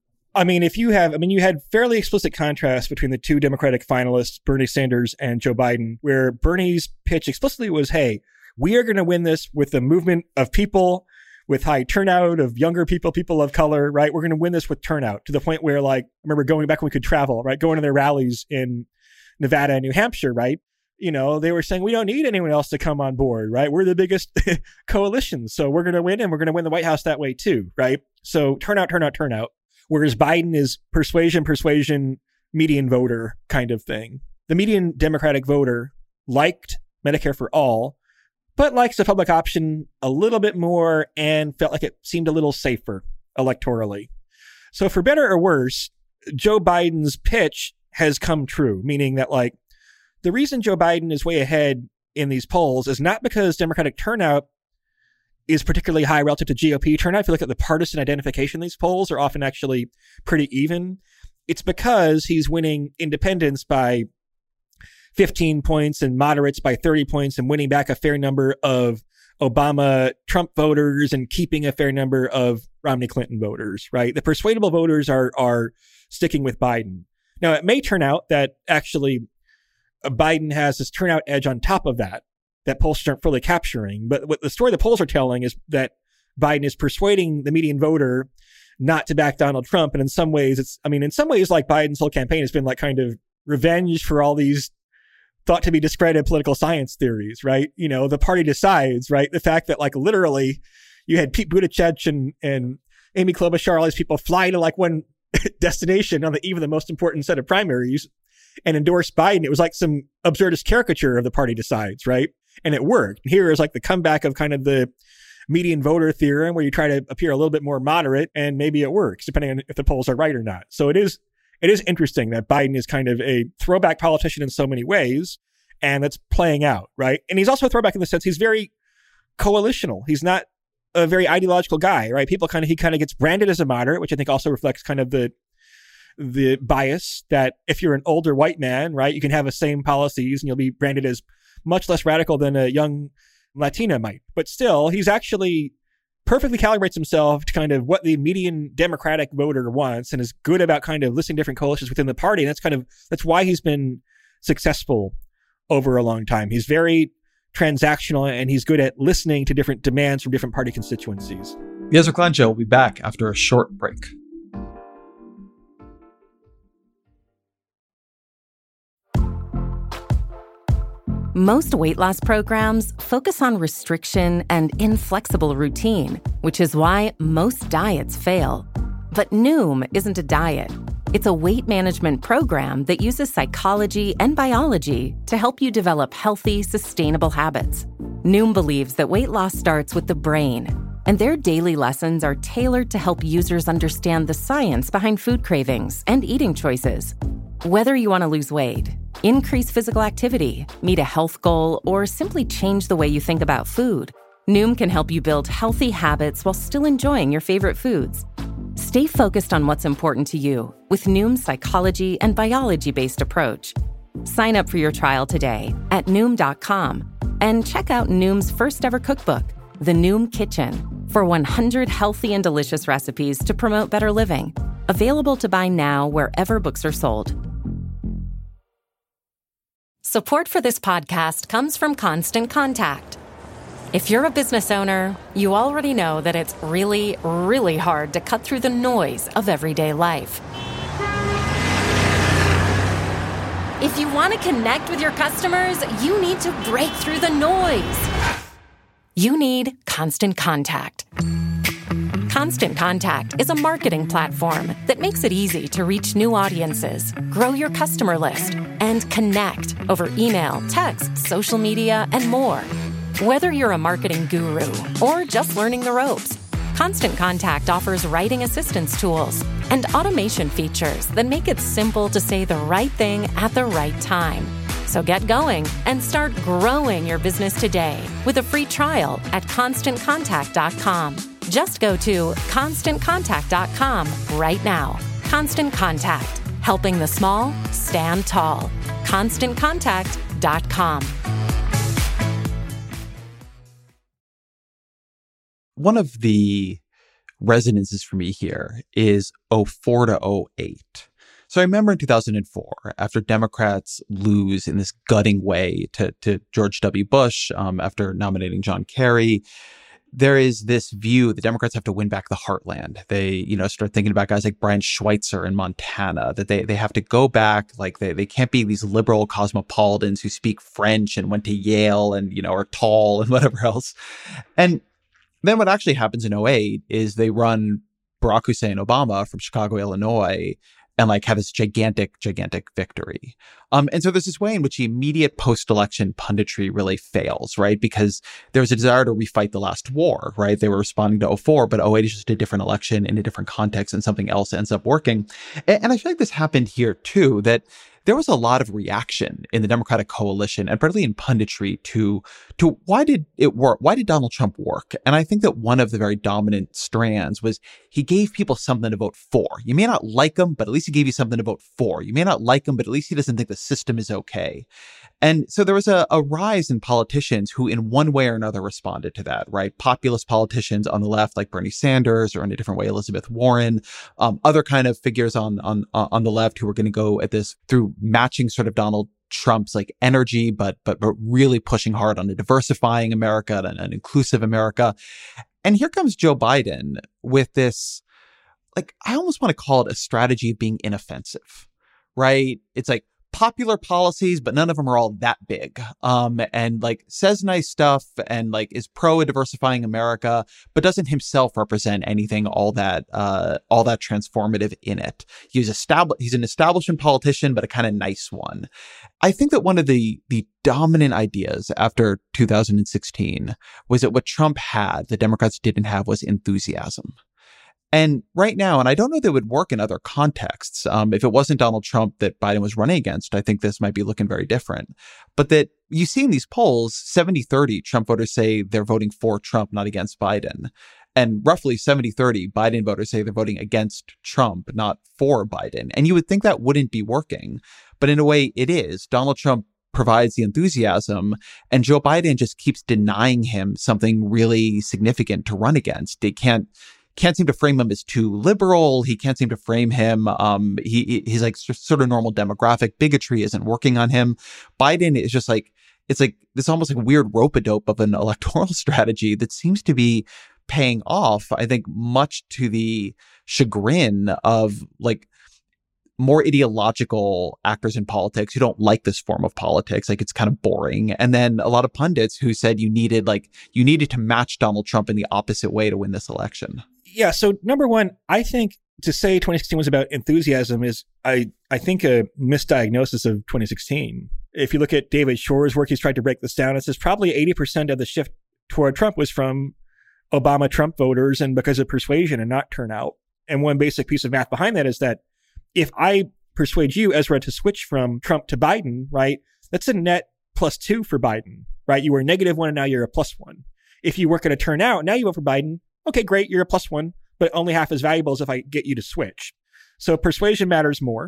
Speaker 3: I mean, if you have, I mean, you had fairly explicit contrast between the two Democratic finalists, Bernie Sanders and Joe Biden, where Bernie's pitch explicitly was, hey, we are going to win this with the movement of people, with high turnout of younger people, people of color, right? We're going to win this with turnout to the point where, like, I remember going back when we could travel, right? Going to their rallies in Nevada and New Hampshire, right? You know, they were saying, we don't need anyone else to come on board, right? We're the biggest coalition. So we're going to win, and we're going to win the White House that way too, right? So turnout, turnout, turnout. Whereas Biden is persuasion, persuasion, median voter kind of thing. The median Democratic voter liked Medicare for all, but likes the public option a little bit more and felt like it seemed a little safer electorally. So for better or worse, Joe Biden's pitch has come true, meaning that like the reason Joe Biden is way ahead in these polls is not because Democratic turnout is particularly high relative to G O P turnout. If you look at the partisan identification, these polls are often actually pretty even. It's because he's winning independents by fifteen points and moderates by thirty points and winning back a fair number of Obama Trump voters and keeping a fair number of Romney Clinton voters, right? The persuadable voters are, are sticking with Biden. Now, it may turn out that actually Biden has this turnout edge on top of that, that pollsters aren't fully capturing. But what the story the polls are telling is that Biden is persuading the median voter not to back Donald Trump. And in some ways, it's, I mean, in some ways, like Biden's whole campaign has been like kind of revenge for all these thought to be discredited political science theories, right? You know, the party decides, right? The fact that like literally you had Pete Buttigieg and, and Amy Klobuchar, all these people fly to like one destination on the eve of the most important set of primaries and endorse Biden. It was like some absurdist caricature of the party decides, right? and it worked. Here is like the comeback of kind of the median voter theorem where you try to appear a little bit more moderate and maybe it works depending on if the polls are right or not. So it is, it is interesting that Biden is kind of a throwback politician in so many ways, and that's playing out, right? And he's also a throwback in the sense he's very coalitional. He's not a very ideological guy, right? People kind of, he kind of gets branded as a moderate, which I think also reflects kind of the, the bias that if you're an older white man, right, you can have the same policies and you'll be branded as much less radical than a young Latina might. But still, he's actually perfectly calibrates himself to kind of what the median Democratic voter wants and is good about kind of listing different coalitions within the party. And that's kind of, that's why he's been successful over a long time. He's very transactional and he's good at listening to different demands from different party constituencies.
Speaker 4: The Ezra Klein Show will be back after a short break.
Speaker 1: Most weight loss programs focus on restriction and inflexible routine, which is why most diets fail. But Noom isn't a diet. It's a weight management program that uses psychology and biology to help you develop healthy, sustainable habits. Noom believes that weight loss starts with the brain, and their daily lessons are tailored to help users understand the science behind food cravings and eating choices. Whether you want to lose weight, increase physical activity, meet a health goal, or simply change the way you think about food, Noom can help you build healthy habits while still enjoying your favorite foods. Stay focused on what's important to you with Noom's psychology and biology-based approach. Sign up for your trial today at Noom dot com and check out Noom's first ever cookbook, The Noom Kitchen, for one hundred healthy and delicious recipes to promote better living. Available to buy now wherever books are sold. Support for this podcast comes from Constant Contact. If you're a business owner, you already know that it's really, really hard to cut through the noise of everyday life. If you want to connect with your customers, you need to break through the noise. You need Constant Contact. Constant Contact is a marketing platform that makes it easy to reach new audiences, grow your customer list, and connect over email, text, social media, and more. Whether you're a marketing guru or just learning the ropes, Constant Contact offers writing assistance tools and automation features that make it simple to say the right thing at the right time. So get going and start growing your business today with a free trial at constant contact dot com. Just go to constant contact dot com right now. Constant Contact, helping the small stand tall. constant contact dot com.
Speaker 4: One of the resonances for me here is oh four to oh eight. So I remember in two thousand four, after Democrats lose in this gutting way to, to George W. Bush, um, after nominating John Kerry, there is this view the Democrats have to win back the heartland. They, you know, start thinking about guys like Brian Schweitzer in Montana, that they they have to go back, like they, they can't be these liberal cosmopolitans who speak French and went to Yale and, you know, are tall and whatever else. And then what actually happens in oh eight is they run Barack Hussein Obama from Chicago, Illinois, and like have this gigantic, gigantic victory. Um, and so there's this way in which the immediate post-election punditry really fails, right? Because there was a desire to refight the last war, right? They were responding to oh four, but oh eight is just a different election in a different context and something else ends up working. And, and I feel like this happened here too, that there was a lot of reaction in the Democratic coalition and particularly in punditry to, to why did it work? Why did Donald Trump work? And I think that one of the very dominant strands was he gave people something to vote for. You may not like him, but at least he gave you something to vote for. You may not like him, but at least he doesn't think the system is okay. And so there was a, a rise in politicians who in one way or another responded to that, right? Populist politicians on the left like Bernie Sanders, or in a different way, Elizabeth Warren, um, other kind of figures on, on, on the left who were going to go at this through matching sort of Donald Trump's like energy, but, but, but really pushing hard on a diversifying America and an inclusive America. And here comes Joe Biden with this, like, I almost want to call it a strategy of being inoffensive, right? It's like, popular policies, but none of them are all that big. Um, and like says nice stuff and like is pro diversifying America, but doesn't himself represent anything all that uh, all that transformative in it. He's established. He's an establishment politician, but a kind of nice one. I think that one of the the dominant ideas after two thousand sixteen was that what Trump had, the Democrats didn't have, was enthusiasm. And right now, and I don't know that it would work in other contexts, um, if it wasn't Donald Trump that Biden was running against, I think this might be looking very different. But that you see in these polls, seventy thirty, Trump voters say they're voting for Trump, not against Biden. And roughly seventy thirty, Biden voters say they're voting against Trump, not for Biden. And you would think that wouldn't be working. But in a way, it is. Donald Trump provides the enthusiasm, and Joe Biden just keeps denying him something really significant to run against. They can't can't seem to frame him as too liberal. He can't seem to frame him. Um, he he's like sort of normal demographic. Bigotry isn't working on him. Biden is just like, it's like this almost like weird rope-a-dope of an electoral strategy that seems to be paying off, I think, much to the chagrin of like more ideological actors in politics who don't like this form of politics. Like, it's kind of boring. And then a lot of pundits who said you needed like you needed to match Donald Trump in the opposite way to win this election.
Speaker 3: Yeah. So number one, I think to say twenty sixteen was about enthusiasm is, I, I think, a misdiagnosis of twenty sixteen. If you look at David Shor's work, he's tried to break this down. It says probably eighty percent of the shift toward Trump was from Obama Trump voters and because of persuasion and not turnout. And one basic piece of math behind that is that if I persuade you, Ezra, to switch from Trump to Biden, right, that's a net plus two for Biden, right? You were a negative one and now you're a plus one. If you weren't going to turn out, now you vote for Biden. Okay, great, you're a plus one, but only half as valuable as if I get you to switch. So persuasion matters more.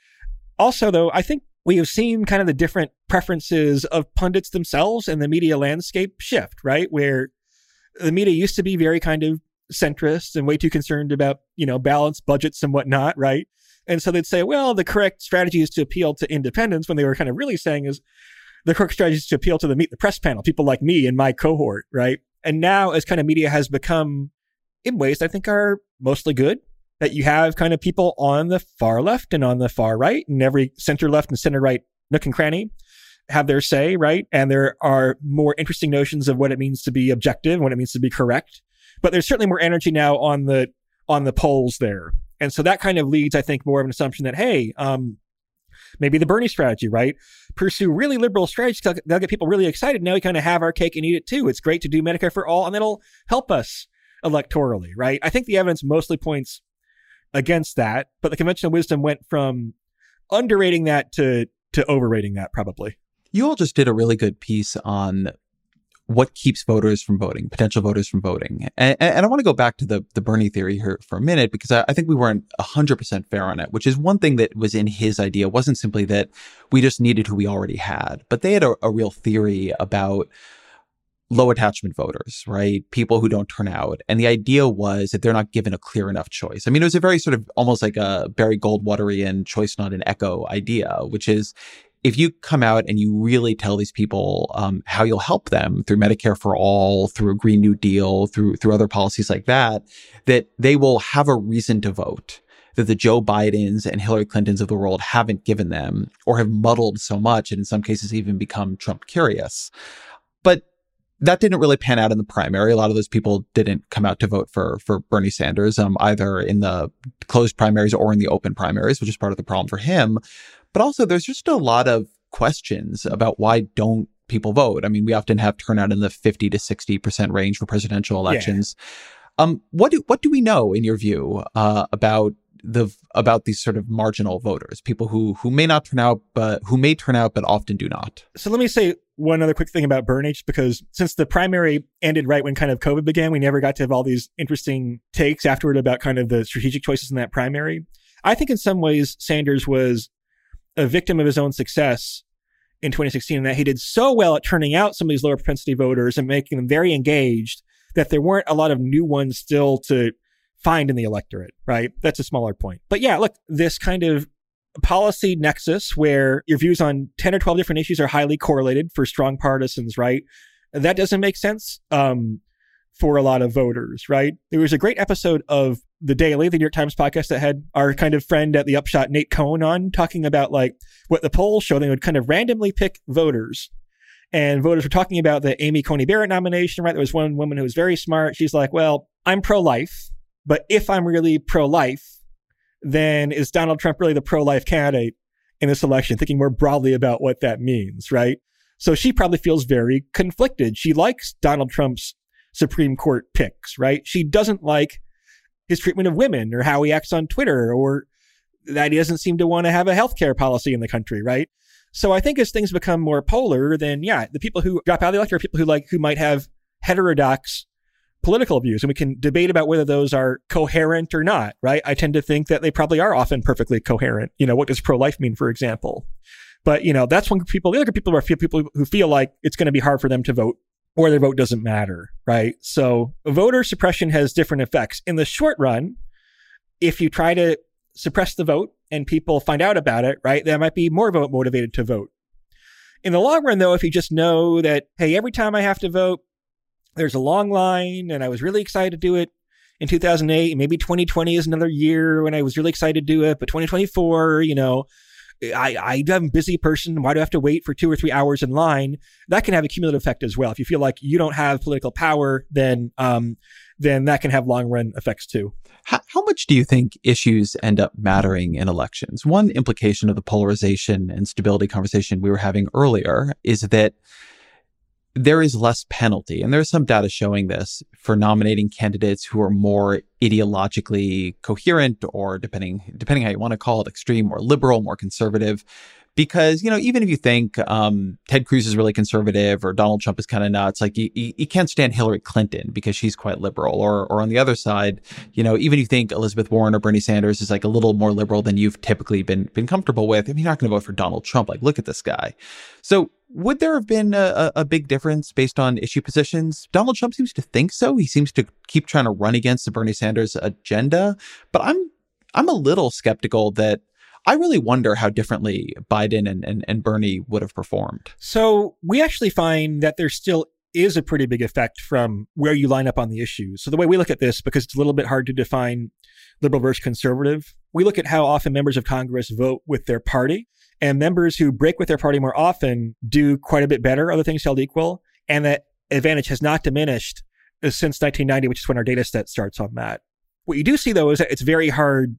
Speaker 3: Also, though, I think we have seen kind of the different preferences of pundits themselves and the media landscape shift, right? Where the media used to be very kind of centrist and way too concerned about, you know, balanced budgets and whatnot, right? And so they'd say, well, the correct strategy is to appeal to independents, when they were kind of really saying is the correct strategy is to appeal to the Meet the Press panel, people like me and my cohort, right? And now as kind of media has become, in ways I think are mostly good, that you have kind of people on the far left and on the far right, and every center left and center right nook and cranny have their say, right? And there are more interesting notions of what it means to be objective, what it means to be correct. But there's certainly more energy now on the on the polls there. And so that kind of leads, I think, more of an assumption that, hey, um, maybe the Bernie strategy, right? Pursue really liberal strategies. They'll get people really excited. Now we kind of have our cake and eat it too. It's great to do Medicare for all, and that'll help us electorally, right? I think the evidence mostly points against that, but the conventional wisdom went from underrating that to to overrating that, probably.
Speaker 4: You all just did a really good piece on what keeps voters from voting, potential voters from voting. And, and I want to go back to the, the Bernie theory here for a minute, because I, I think we weren't one hundred percent fair on it, which is one thing that was in his idea. It wasn't simply that we just needed who we already had, but they had a, a real theory about low attachment voters, right? People who don't turn out. And the idea was that they're not given a clear enough choice. I mean, it was a very sort of almost like a Barry Goldwaterian choice, not an echo idea, which is, if you come out and you really tell these people um, how you'll help them through Medicare for all, through a Green New Deal, through through other policies like that, that they will have a reason to vote, that the Joe Bidens and Hillary Clintons of the world haven't given them, or have muddled so much and in some cases even become Trump curious. But that didn't really pan out in the primary. A lot of those people didn't come out to vote for for Bernie Sanders, um, either in the closed primaries or in the open primaries, which is part of the problem for him. But also, there's just a lot of questions about why don't people vote. I mean, we often have turnout in the fifty to sixty percent range for presidential elections. Yeah. Um, what do what do we know, in your view, uh, about the about these sort of marginal voters, people who who may not turn out, but who may turn out, but often do not?
Speaker 3: So let me say one other quick thing about Bernie, just because since the primary ended right when kind of COVID began, we never got to have all these interesting takes afterward about kind of the strategic choices in that primary. I think in some ways Sanders was a victim of his own success in twenty sixteen, in that he did so well at turning out some of these lower propensity voters and making them very engaged that there weren't a lot of new ones still to find in the electorate, right? That's a smaller point. But yeah, look, this kind of policy nexus where your views on ten or twelve different issues are highly correlated for strong partisans, right? That doesn't make sense um, for a lot of voters, right? There was a great episode of The Daily, the New York Times podcast that had our kind of friend at the Upshot, Nate Cohn, on, talking about like what the polls show. They would kind of randomly pick voters, and voters were talking about the Amy Coney Barrett nomination, right? There was one woman who was very smart. She's like, well, I'm pro-life, but if I'm really pro-life, then is Donald Trump really the pro-life candidate in this election? Thinking more broadly about what that means, right? So she probably feels very conflicted. She likes Donald Trump's Supreme Court picks, right? She doesn't like his treatment of women or how he acts on Twitter, or that he doesn't seem to want to have a healthcare policy in the country, right? So I think as things become more polar, then yeah, the people who drop out of the election are people who like, who might have heterodox political views, and we can debate about whether those are coherent or not, right? I tend to think that they probably are often perfectly coherent. You know, what does pro-life mean, for example? But, you know, that's when people, the other people are people who feel like it's going to be hard for them to vote, or their vote doesn't matter, right? So voter suppression has different effects. In the short run, if you try to suppress the vote and people find out about it, right, they might be more vote motivated to vote. In the long run, though, if you just know that, hey, every time I have to vote, there's a long line, and I was really excited to do it in two thousand eight. Maybe twenty twenty is another year when I was really excited to do it, but twenty twenty-four, you know, I, I am a busy person. Why do I have to wait for two or three hours in line? That can have a cumulative effect as well. If you feel like you don't have political power, then um, then that can have long run effects too.
Speaker 4: How, how much do you think issues end up mattering in elections? One implication of the polarization and stability conversation we were having earlier is that there is less penalty, and there's some data showing this, for nominating candidates who are more ideologically coherent, or depending depending how you want to call it, extreme, more liberal, more conservative. Because, you know, even if you think um, Ted Cruz is really conservative or Donald Trump is kind of nuts, like you, you can't stand Hillary Clinton because she's quite liberal. Or or on the other side, you know, even if you think Elizabeth Warren or Bernie Sanders is like a little more liberal than you've typically been been comfortable with, I mean, you're not going to vote for Donald Trump. Like, look at this guy. So would there have been a, a big difference based on issue positions? Donald Trump seems to think so. He seems to keep trying to run against the Bernie Sanders agenda. But I'm I'm a little skeptical that I really wonder how differently Biden and, and, and Bernie would have performed.
Speaker 3: So we actually find that there still is a pretty big effect from where you line up on the issues. So the way we look at this, because it's a little bit hard to define liberal versus conservative, we look at how often members of Congress vote with their party. And members who break with their party more often do quite a bit better, other things held equal. And that advantage has not diminished since nineteen ninety, which is when our data set starts on that. What you do see, though, is that it's very hard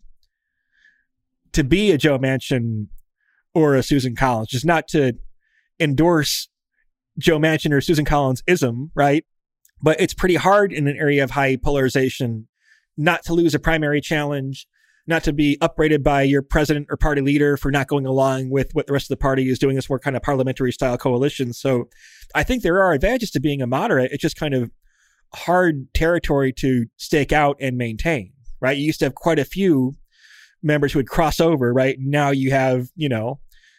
Speaker 3: to be a Joe Manchin or a Susan Collins, just not to endorse Joe Manchin or Susan Collins ism, right? But it's pretty hard in an area of high polarization not to lose a primary challenge, not to be upbraided by your president or party leader for not going along with what the rest of the party is doing, this more kind of parliamentary style coalition. So I think there are advantages to being a moderate. It's just kind of hard territory to stake out and maintain, right? You used to have quite a few members who would cross over, right? Now you have, you know,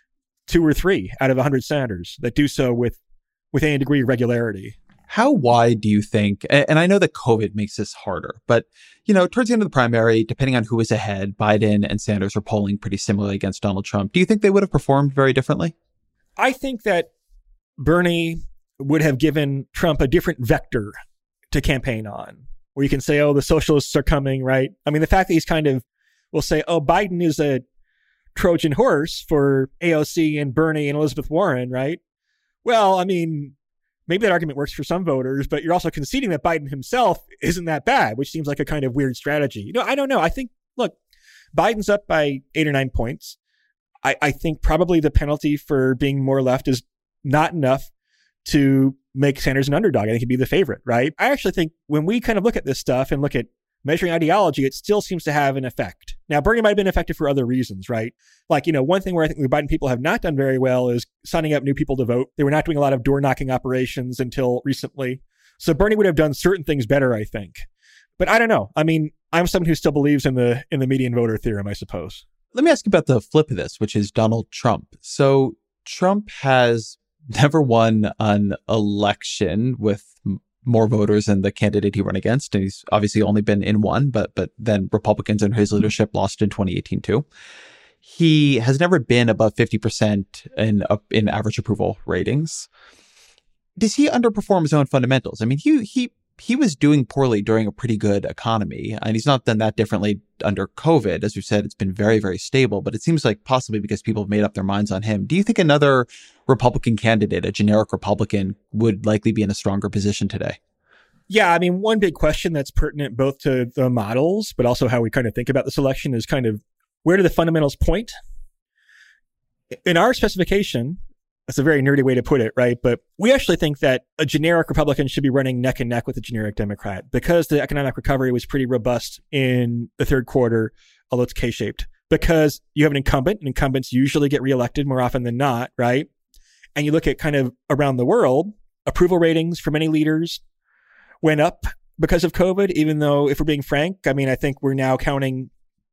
Speaker 3: two or three out of one hundred senators that do so with, with any degree of regularity.
Speaker 4: How wide do you think, and I know that COVID makes this harder, but, you know, towards the end of the primary, depending on who is ahead, Biden and Sanders are polling pretty similarly against Donald Trump. Do you think they would have performed very differently?
Speaker 3: I think that Bernie would have given Trump a different vector to campaign on, where you can say, oh, the socialists are coming, right? I mean, the fact that he's kind of will say, oh, Biden is a Trojan horse for A O C and Bernie and Elizabeth Warren, right? Well, I mean, maybe that argument works for some voters, but you're also conceding that Biden himself isn't that bad, which seems like a kind of weird strategy. You know, I don't know. I think, look, Biden's up by eight or nine points. I, I think probably the penalty for being more left is not enough to make Sanders an underdog. I think he'd be the favorite, right? I actually think when we kind of look at this stuff and look at measuring ideology, it still seems to have an effect. Now, Bernie might have been effective for other reasons, right? Like, you know, one thing where I think the Biden people have not done very well is signing up new people to vote. They were not doing a lot of door knocking operations until recently. So Bernie would have done certain things better, I think. But I don't know. I mean, I'm someone who still believes in the in the median voter theorem, I suppose.
Speaker 4: Let me ask you about the flip of this, which is Donald Trump. So Trump has never won an election with more voters than the candidate he ran against. And he's obviously only been in one, but but then Republicans under his leadership lost in twenty eighteen too. He has never been above fifty percent in, uh, in average approval ratings. Does he underperform his own fundamentals? I mean, he he he was doing poorly during a pretty good economy. And he's not done that differently under COVID. As we've said, it's been very, very stable. But it seems like possibly because people have made up their minds on him. Do you think another Republican candidate, a generic Republican, would likely be in a stronger position today?
Speaker 3: Yeah, I mean, one big question that's pertinent both to the models, but also how we kind of think about this election is kind of where do the fundamentals point? In our specification, that's a very nerdy way to put it, right? But we actually think that a generic Republican should be running neck and neck with a generic Democrat because the economic recovery was pretty robust in the third quarter, although it's K-shaped. Because you have an incumbent, and incumbents usually get reelected more often than not, right? And you look at kind of around the world, approval ratings for many leaders went up because of COVID, even though, if we're being frank, I mean, I think we're now counting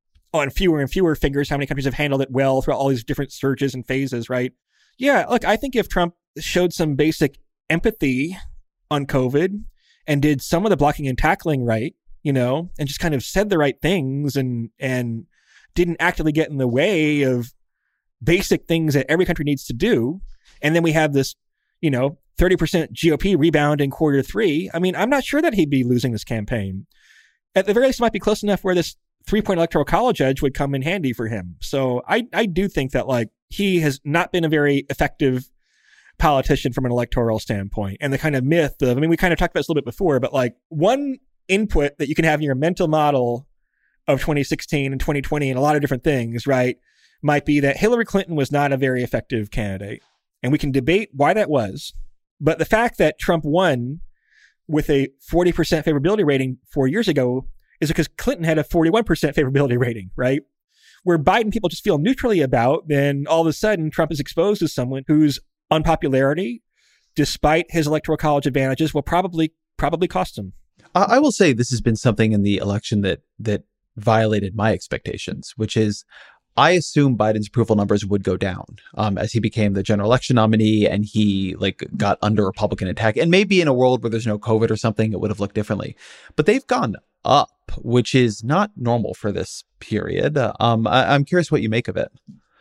Speaker 3: on fewer and fewer fingers how many countries have handled it well throughout all these different surges and phases, right? Yeah, look, I think if Trump showed some basic empathy on COVID and did some of the blocking and tackling right, you know, and just kind of said the right things and and didn't actively get in the way of basic things that every country needs to do, and then we have this, you know, thirty percent G O P rebound in quarter three, I mean, I'm not sure that he'd be losing this campaign. At the very least, it might be close enough where this three-point electoral college edge would come in handy for him. So I, I do think that, like, he has not been a very effective politician from an electoral standpoint. And the kind of myth of, I mean, we kind of talked about this a little bit before, but like one input that you can have in your mental model of twenty sixteen and twenty twenty and a lot of different things, right, might be that Hillary Clinton was not a very effective candidate. And we can debate why that was. But the fact that Trump won with a forty percent favorability rating four years ago is because Clinton had a forty-one percent favorability rating, right? Where Biden people just feel neutrally about, then all of a sudden Trump is exposed as someone whose unpopularity, despite his electoral college advantages, will probably probably cost him.
Speaker 4: I will say this has been something in the election that that violated my expectations, which is I assumed Biden's approval numbers would go down um, as he became the general election nominee and he like got under Republican attack. And maybe in a world where there's no COVID or something, it would have looked differently. But they've gone up, which is not normal for this period. Um, I, I'm curious what you make of it.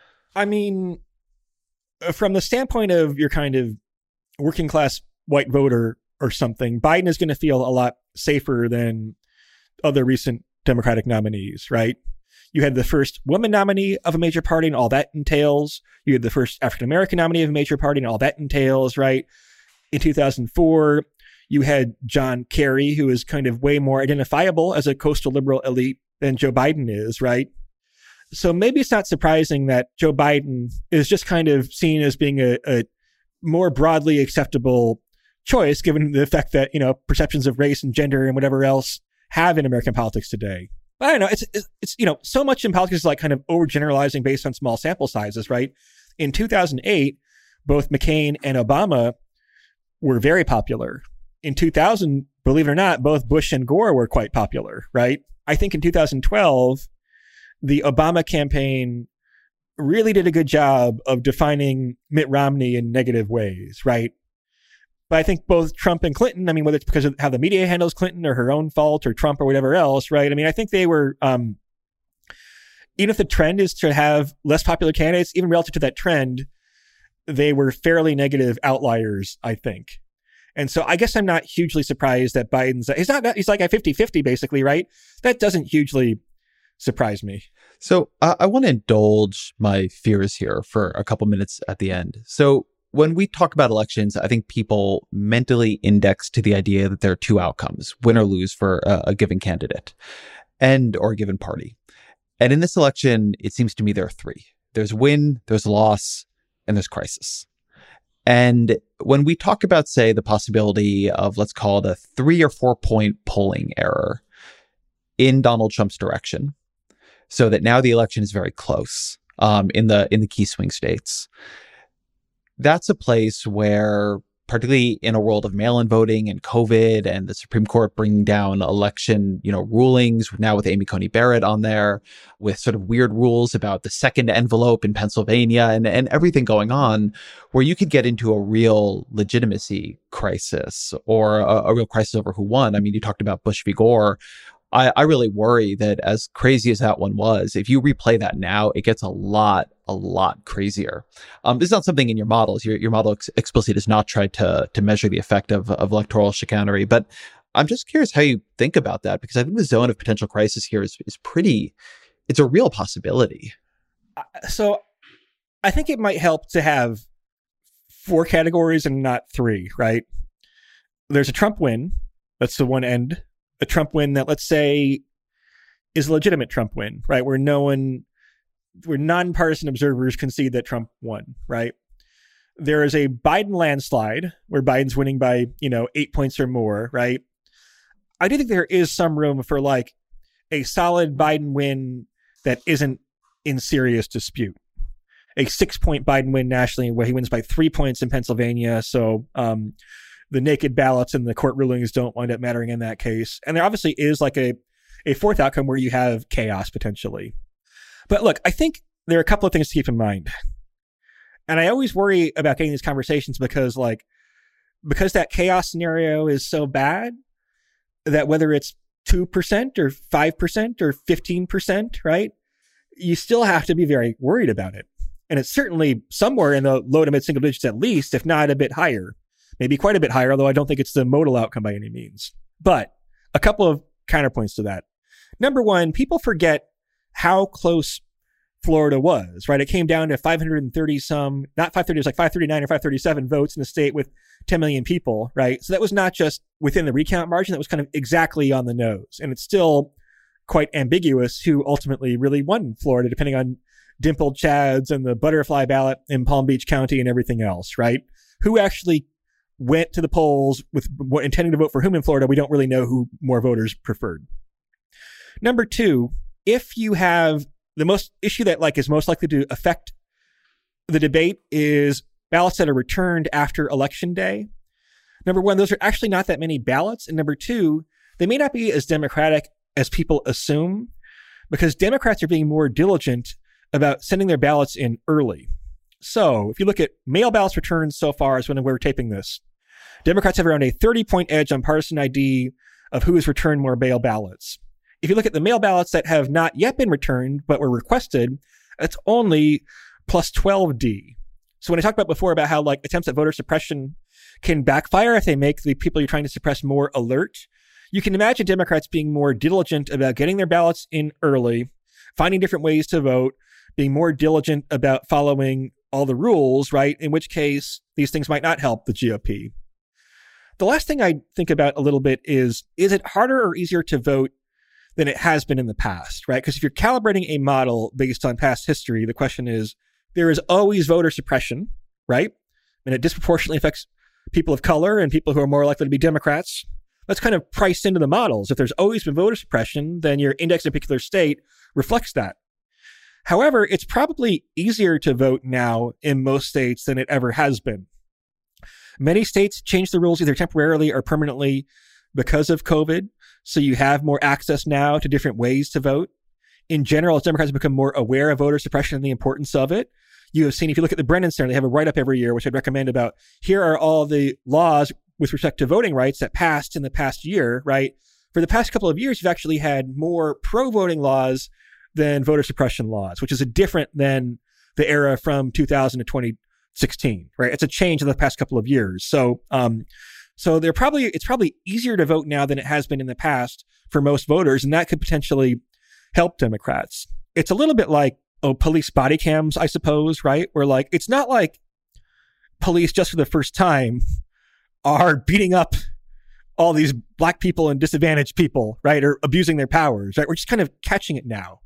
Speaker 3: I mean, from the standpoint of your kind of working class white voter or something, Biden is going to feel a lot safer than other recent Democratic nominees, right? You had the first woman nominee of a major party and all that entails. You had the first African-American nominee of a major party and all that entails, right? In two thousand four, you had John Kerry, who is kind of way more identifiable as a coastal liberal elite than Joe Biden is, right? So maybe it's not surprising that Joe Biden is just kind of seen as being a, a more broadly acceptable choice, given the effect that, you know, perceptions of race and gender and whatever else have in American politics today. But I don't know. It's, it's, it's, you know, so much in politics is like kind of overgeneralizing based on small sample sizes, right? In two thousand eight, both McCain and Obama were very popular. In two thousand, believe it or not, both Bush and Gore were quite popular, right? I think in two thousand twelve, the Obama campaign really did a good job of defining Mitt Romney in negative ways, right? But I think both Trump and Clinton, I mean, whether it's because of how the media handles Clinton or her own fault or Trump or whatever else, right? I mean, I think they were, um, even if the trend is to have less popular candidates, even relative to that trend, they were fairly negative outliers, I think. And so I guess I'm not hugely surprised that Biden's, he's not, he's like a fifty-fifty basically, right? That doesn't hugely surprise me.
Speaker 4: So uh, I want to indulge my fears here for a couple minutes at the end. So when we talk about elections, I think people mentally index to the idea that there are two outcomes, win or lose for a, a given candidate and or a given party. And in this election, it seems to me there are three. There's win, there's loss, and there's crisis. And when we talk about, say, the possibility of, let's call it a three or four point polling error in Donald Trump's direction, so that now the election is very close um, in the in the key swing states, that's a place where, particularly in a world of mail-in voting and COVID and the Supreme Court bringing down election, you know, rulings, now with Amy Coney Barrett on there, with sort of weird rules about the second envelope in Pennsylvania and, and everything going on, where you could get into a real legitimacy crisis or a, a real crisis over who won. I mean, you talked about Bush v. Gore. I, I really worry that as crazy as that one was, if you replay that now, it gets a lot, a lot crazier. Um, this is not something in your models. Your, your model ex- explicitly does not try to to measure the effect of, of electoral chicanery. But I'm just curious how you think about that, because I think the zone of potential crisis here is, is pretty, it's a real possibility.
Speaker 3: Uh, so I think it might help to have four categories and not three, right? There's a Trump win. That's the one end. A Trump win that, let's say, is a legitimate Trump win, right? Where no one, where nonpartisan observers concede that Trump won, right? There is a Biden landslide where Biden's winning by, you know, eight points or more, right? I do think there is some room for like a solid Biden win that isn't in serious dispute. A six-point Biden win nationally where he wins by three points in Pennsylvania. So um, the naked ballots and the court rulings don't wind up mattering in that case. And there obviously is like a, a fourth outcome where you have chaos potentially. But look, I think there are a couple of things to keep in mind. And I always worry about getting these conversations because like, because that chaos scenario is so bad that whether it's two percent or five percent or fifteen percent, right? You still have to be very worried about it. And it's certainly somewhere in the low to mid single digits at least, if not a bit higher, maybe quite a bit higher, although I don't think it's the modal outcome by any means. But a couple of counterpoints to that. Number one, people forget how close Florida was, right? It came down to five hundred thirty some, not five thirty, it was like five thirty-nine or five thirty-seven votes in the state with ten million people, right? So that was not just within the recount margin, that was kind of exactly on the nose. And it's still quite ambiguous who ultimately really won Florida, depending on dimpled chads and the butterfly ballot in Palm Beach County and everything else, right? Who actually went to the polls with intending to vote for whom in Florida? We don't really know who more voters preferred. Number two, if you have the most issue that like is most likely to affect the debate is ballots that are returned after election day. Number one, those are actually not that many ballots. And number two, they may not be as democratic as people assume because Democrats are being more diligent about sending their ballots in early. So if you look at mail ballots returned so far as when we're taping this, Democrats have around a thirty point edge on partisan I D of who has returned more mail ballots. If you look at the mail ballots that have not yet been returned, but were requested, it's only plus twelve D. So when I talked about before about how like attempts at voter suppression can backfire if they make the people you're trying to suppress more alert, you can imagine Democrats being more diligent about getting their ballots in early, finding different ways to vote, being more diligent about following all the rules, right? In which case, these things might not help the G O P. The last thing I think about a little bit is, is it harder or easier to vote than it has been in the past, right? Because if you're calibrating a model based on past history, the question is, there is always voter suppression, right? And it disproportionately affects people of color and people who are more likely to be Democrats. That's kind of priced into the models. If there's always been voter suppression, then your index in a particular state reflects that. However, it's probably easier to vote now in most states than it ever has been. Many states changed the rules either temporarily or permanently because of COVID. So you have more access now to different ways to vote. In general, as Democrats have become more aware of voter suppression and the importance of it, you have seen, if you look at the Brennan Center, they have a write-up every year, which I'd recommend about, here are all the laws with respect to voting rights that passed in the past year, right? For the past couple of years, you've actually had more pro-voting laws than voter suppression laws, which is a different than the era from two thousand to twenty sixteen, right? It's a change in the past couple of years. So, um, so they're probably, it's probably easier to vote now than it has been in the past for most voters. And that could potentially help Democrats. It's a little bit like, oh, police body cams, I suppose, right? Where like, it's not like police just for the first time are beating up all these black people and disadvantaged people, right? Or abusing their powers, right? We're just kind of catching it now.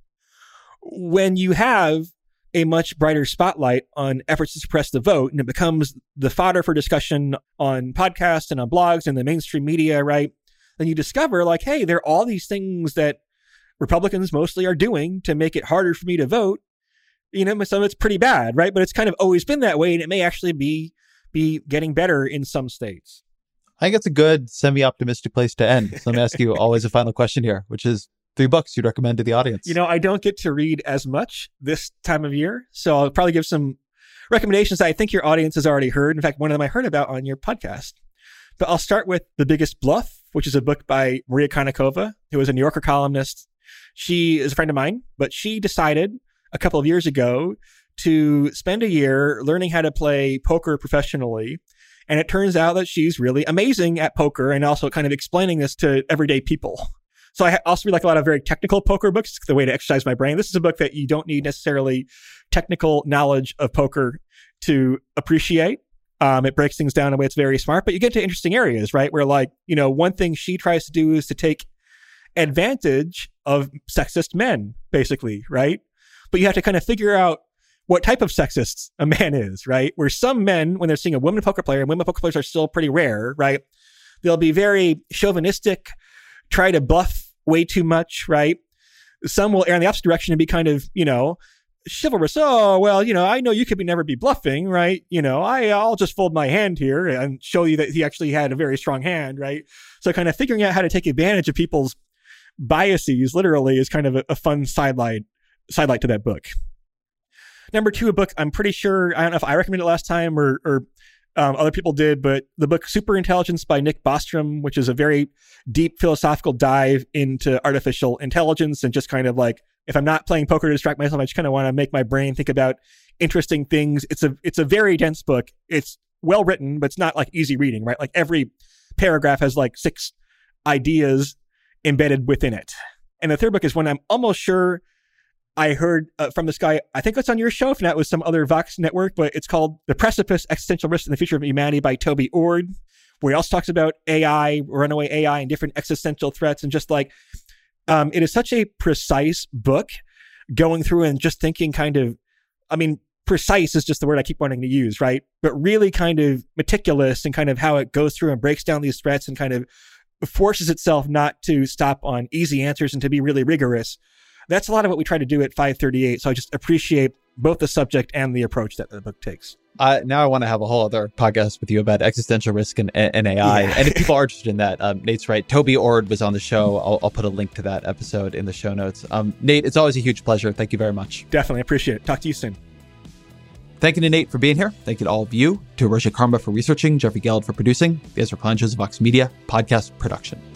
Speaker 3: When you have a much brighter spotlight on efforts to suppress the vote, and it becomes the fodder for discussion on podcasts and on blogs and the mainstream media, right? Then you discover like, hey, there are all these things that Republicans mostly are doing to make it harder for me to vote. You know, some of it's pretty bad, right? But it's kind of always been that way, and it may actually be be getting better in some states.
Speaker 4: I think it's a good semi-optimistic place to end. So let me ask you always a final question here, which is three books you'd recommend to the audience.
Speaker 3: You know, I don't get to read as much this time of year, so I'll probably give some recommendations that I think your audience has already heard. In fact, one of them I heard about on your podcast. But I'll start with The Biggest Bluff, which is a book by Maria Konnikova, who is a New Yorker columnist. She is a friend of mine, but she decided a couple of years ago to spend a year learning how to play poker professionally And it turns out that she's really amazing at poker and also kind of explaining this to everyday people. So I also read like a lot of very technical poker books, the way to exercise my brain. This is a book that you don't need necessarily technical knowledge of poker to appreciate. Um, it breaks things down in a way that's very smart, but you get to interesting areas, right? Where like, you know, one thing she tries to do is to take advantage of sexist men, basically, right? But you have to kind of figure out what type of sexist a man is, right? Where some men, when they're seeing a woman poker player, and women poker players are still pretty rare, right? They'll be very chauvinistic, try to bluff way too much, right? Some will err in the opposite direction and be kind of, you know, chivalrous. Oh, well, you know, I know you could be never be bluffing, right? You know, I, I'll just fold my hand here and show you that he actually had a very strong hand, right? So kind of figuring out how to take advantage of people's biases, literally, is kind of a, a fun sidelight, sidelight to that book. Number two, a book I'm pretty sure, I don't know if I recommended it last time or, or Um, other people did, but the book Superintelligence by Nick Bostrom, which is a very deep philosophical dive into artificial intelligence and just kind of like, if I'm not playing poker to distract myself, I just kind of want to make my brain think about interesting things. It's a it's a very dense book. It's well written, but it's not like easy reading, right? Like every paragraph has like six ideas embedded within it. And the third book is one I'm almost sure I heard uh, from this guy, I think it's on your show, if not it was some other Vox network, but it's called The Precipice, Existential Risks in the Future of Humanity by Toby Ord, where he also talks about A I, runaway A I, and different existential threats. And just like, um, it is such a precise book going through and just thinking kind of, I mean, precise is just the word I keep wanting to use, right? But really kind of meticulous and kind of how it goes through and breaks down these threats and kind of forces itself not to stop on easy answers and to be really rigorous. That's a lot of what we try to do at five thirty-eight. So I just appreciate both the subject and the approach that the book takes.
Speaker 4: Uh, now I want to have a whole other podcast with you about existential risk and, and A I. Yeah. And if people are interested in that, um, Nate's right. Toby Ord was on the show. I'll, I'll put a link to that episode in the show notes. Um, Nate, it's always a huge pleasure. Thank you very much.
Speaker 3: Definitely appreciate it. Talk to you soon.
Speaker 4: Thank you to Nate for being here. Thank you to all of you, to Rosha Karma for researching, Jeffrey Geld for producing. These are Plancho's Vox Media podcast production.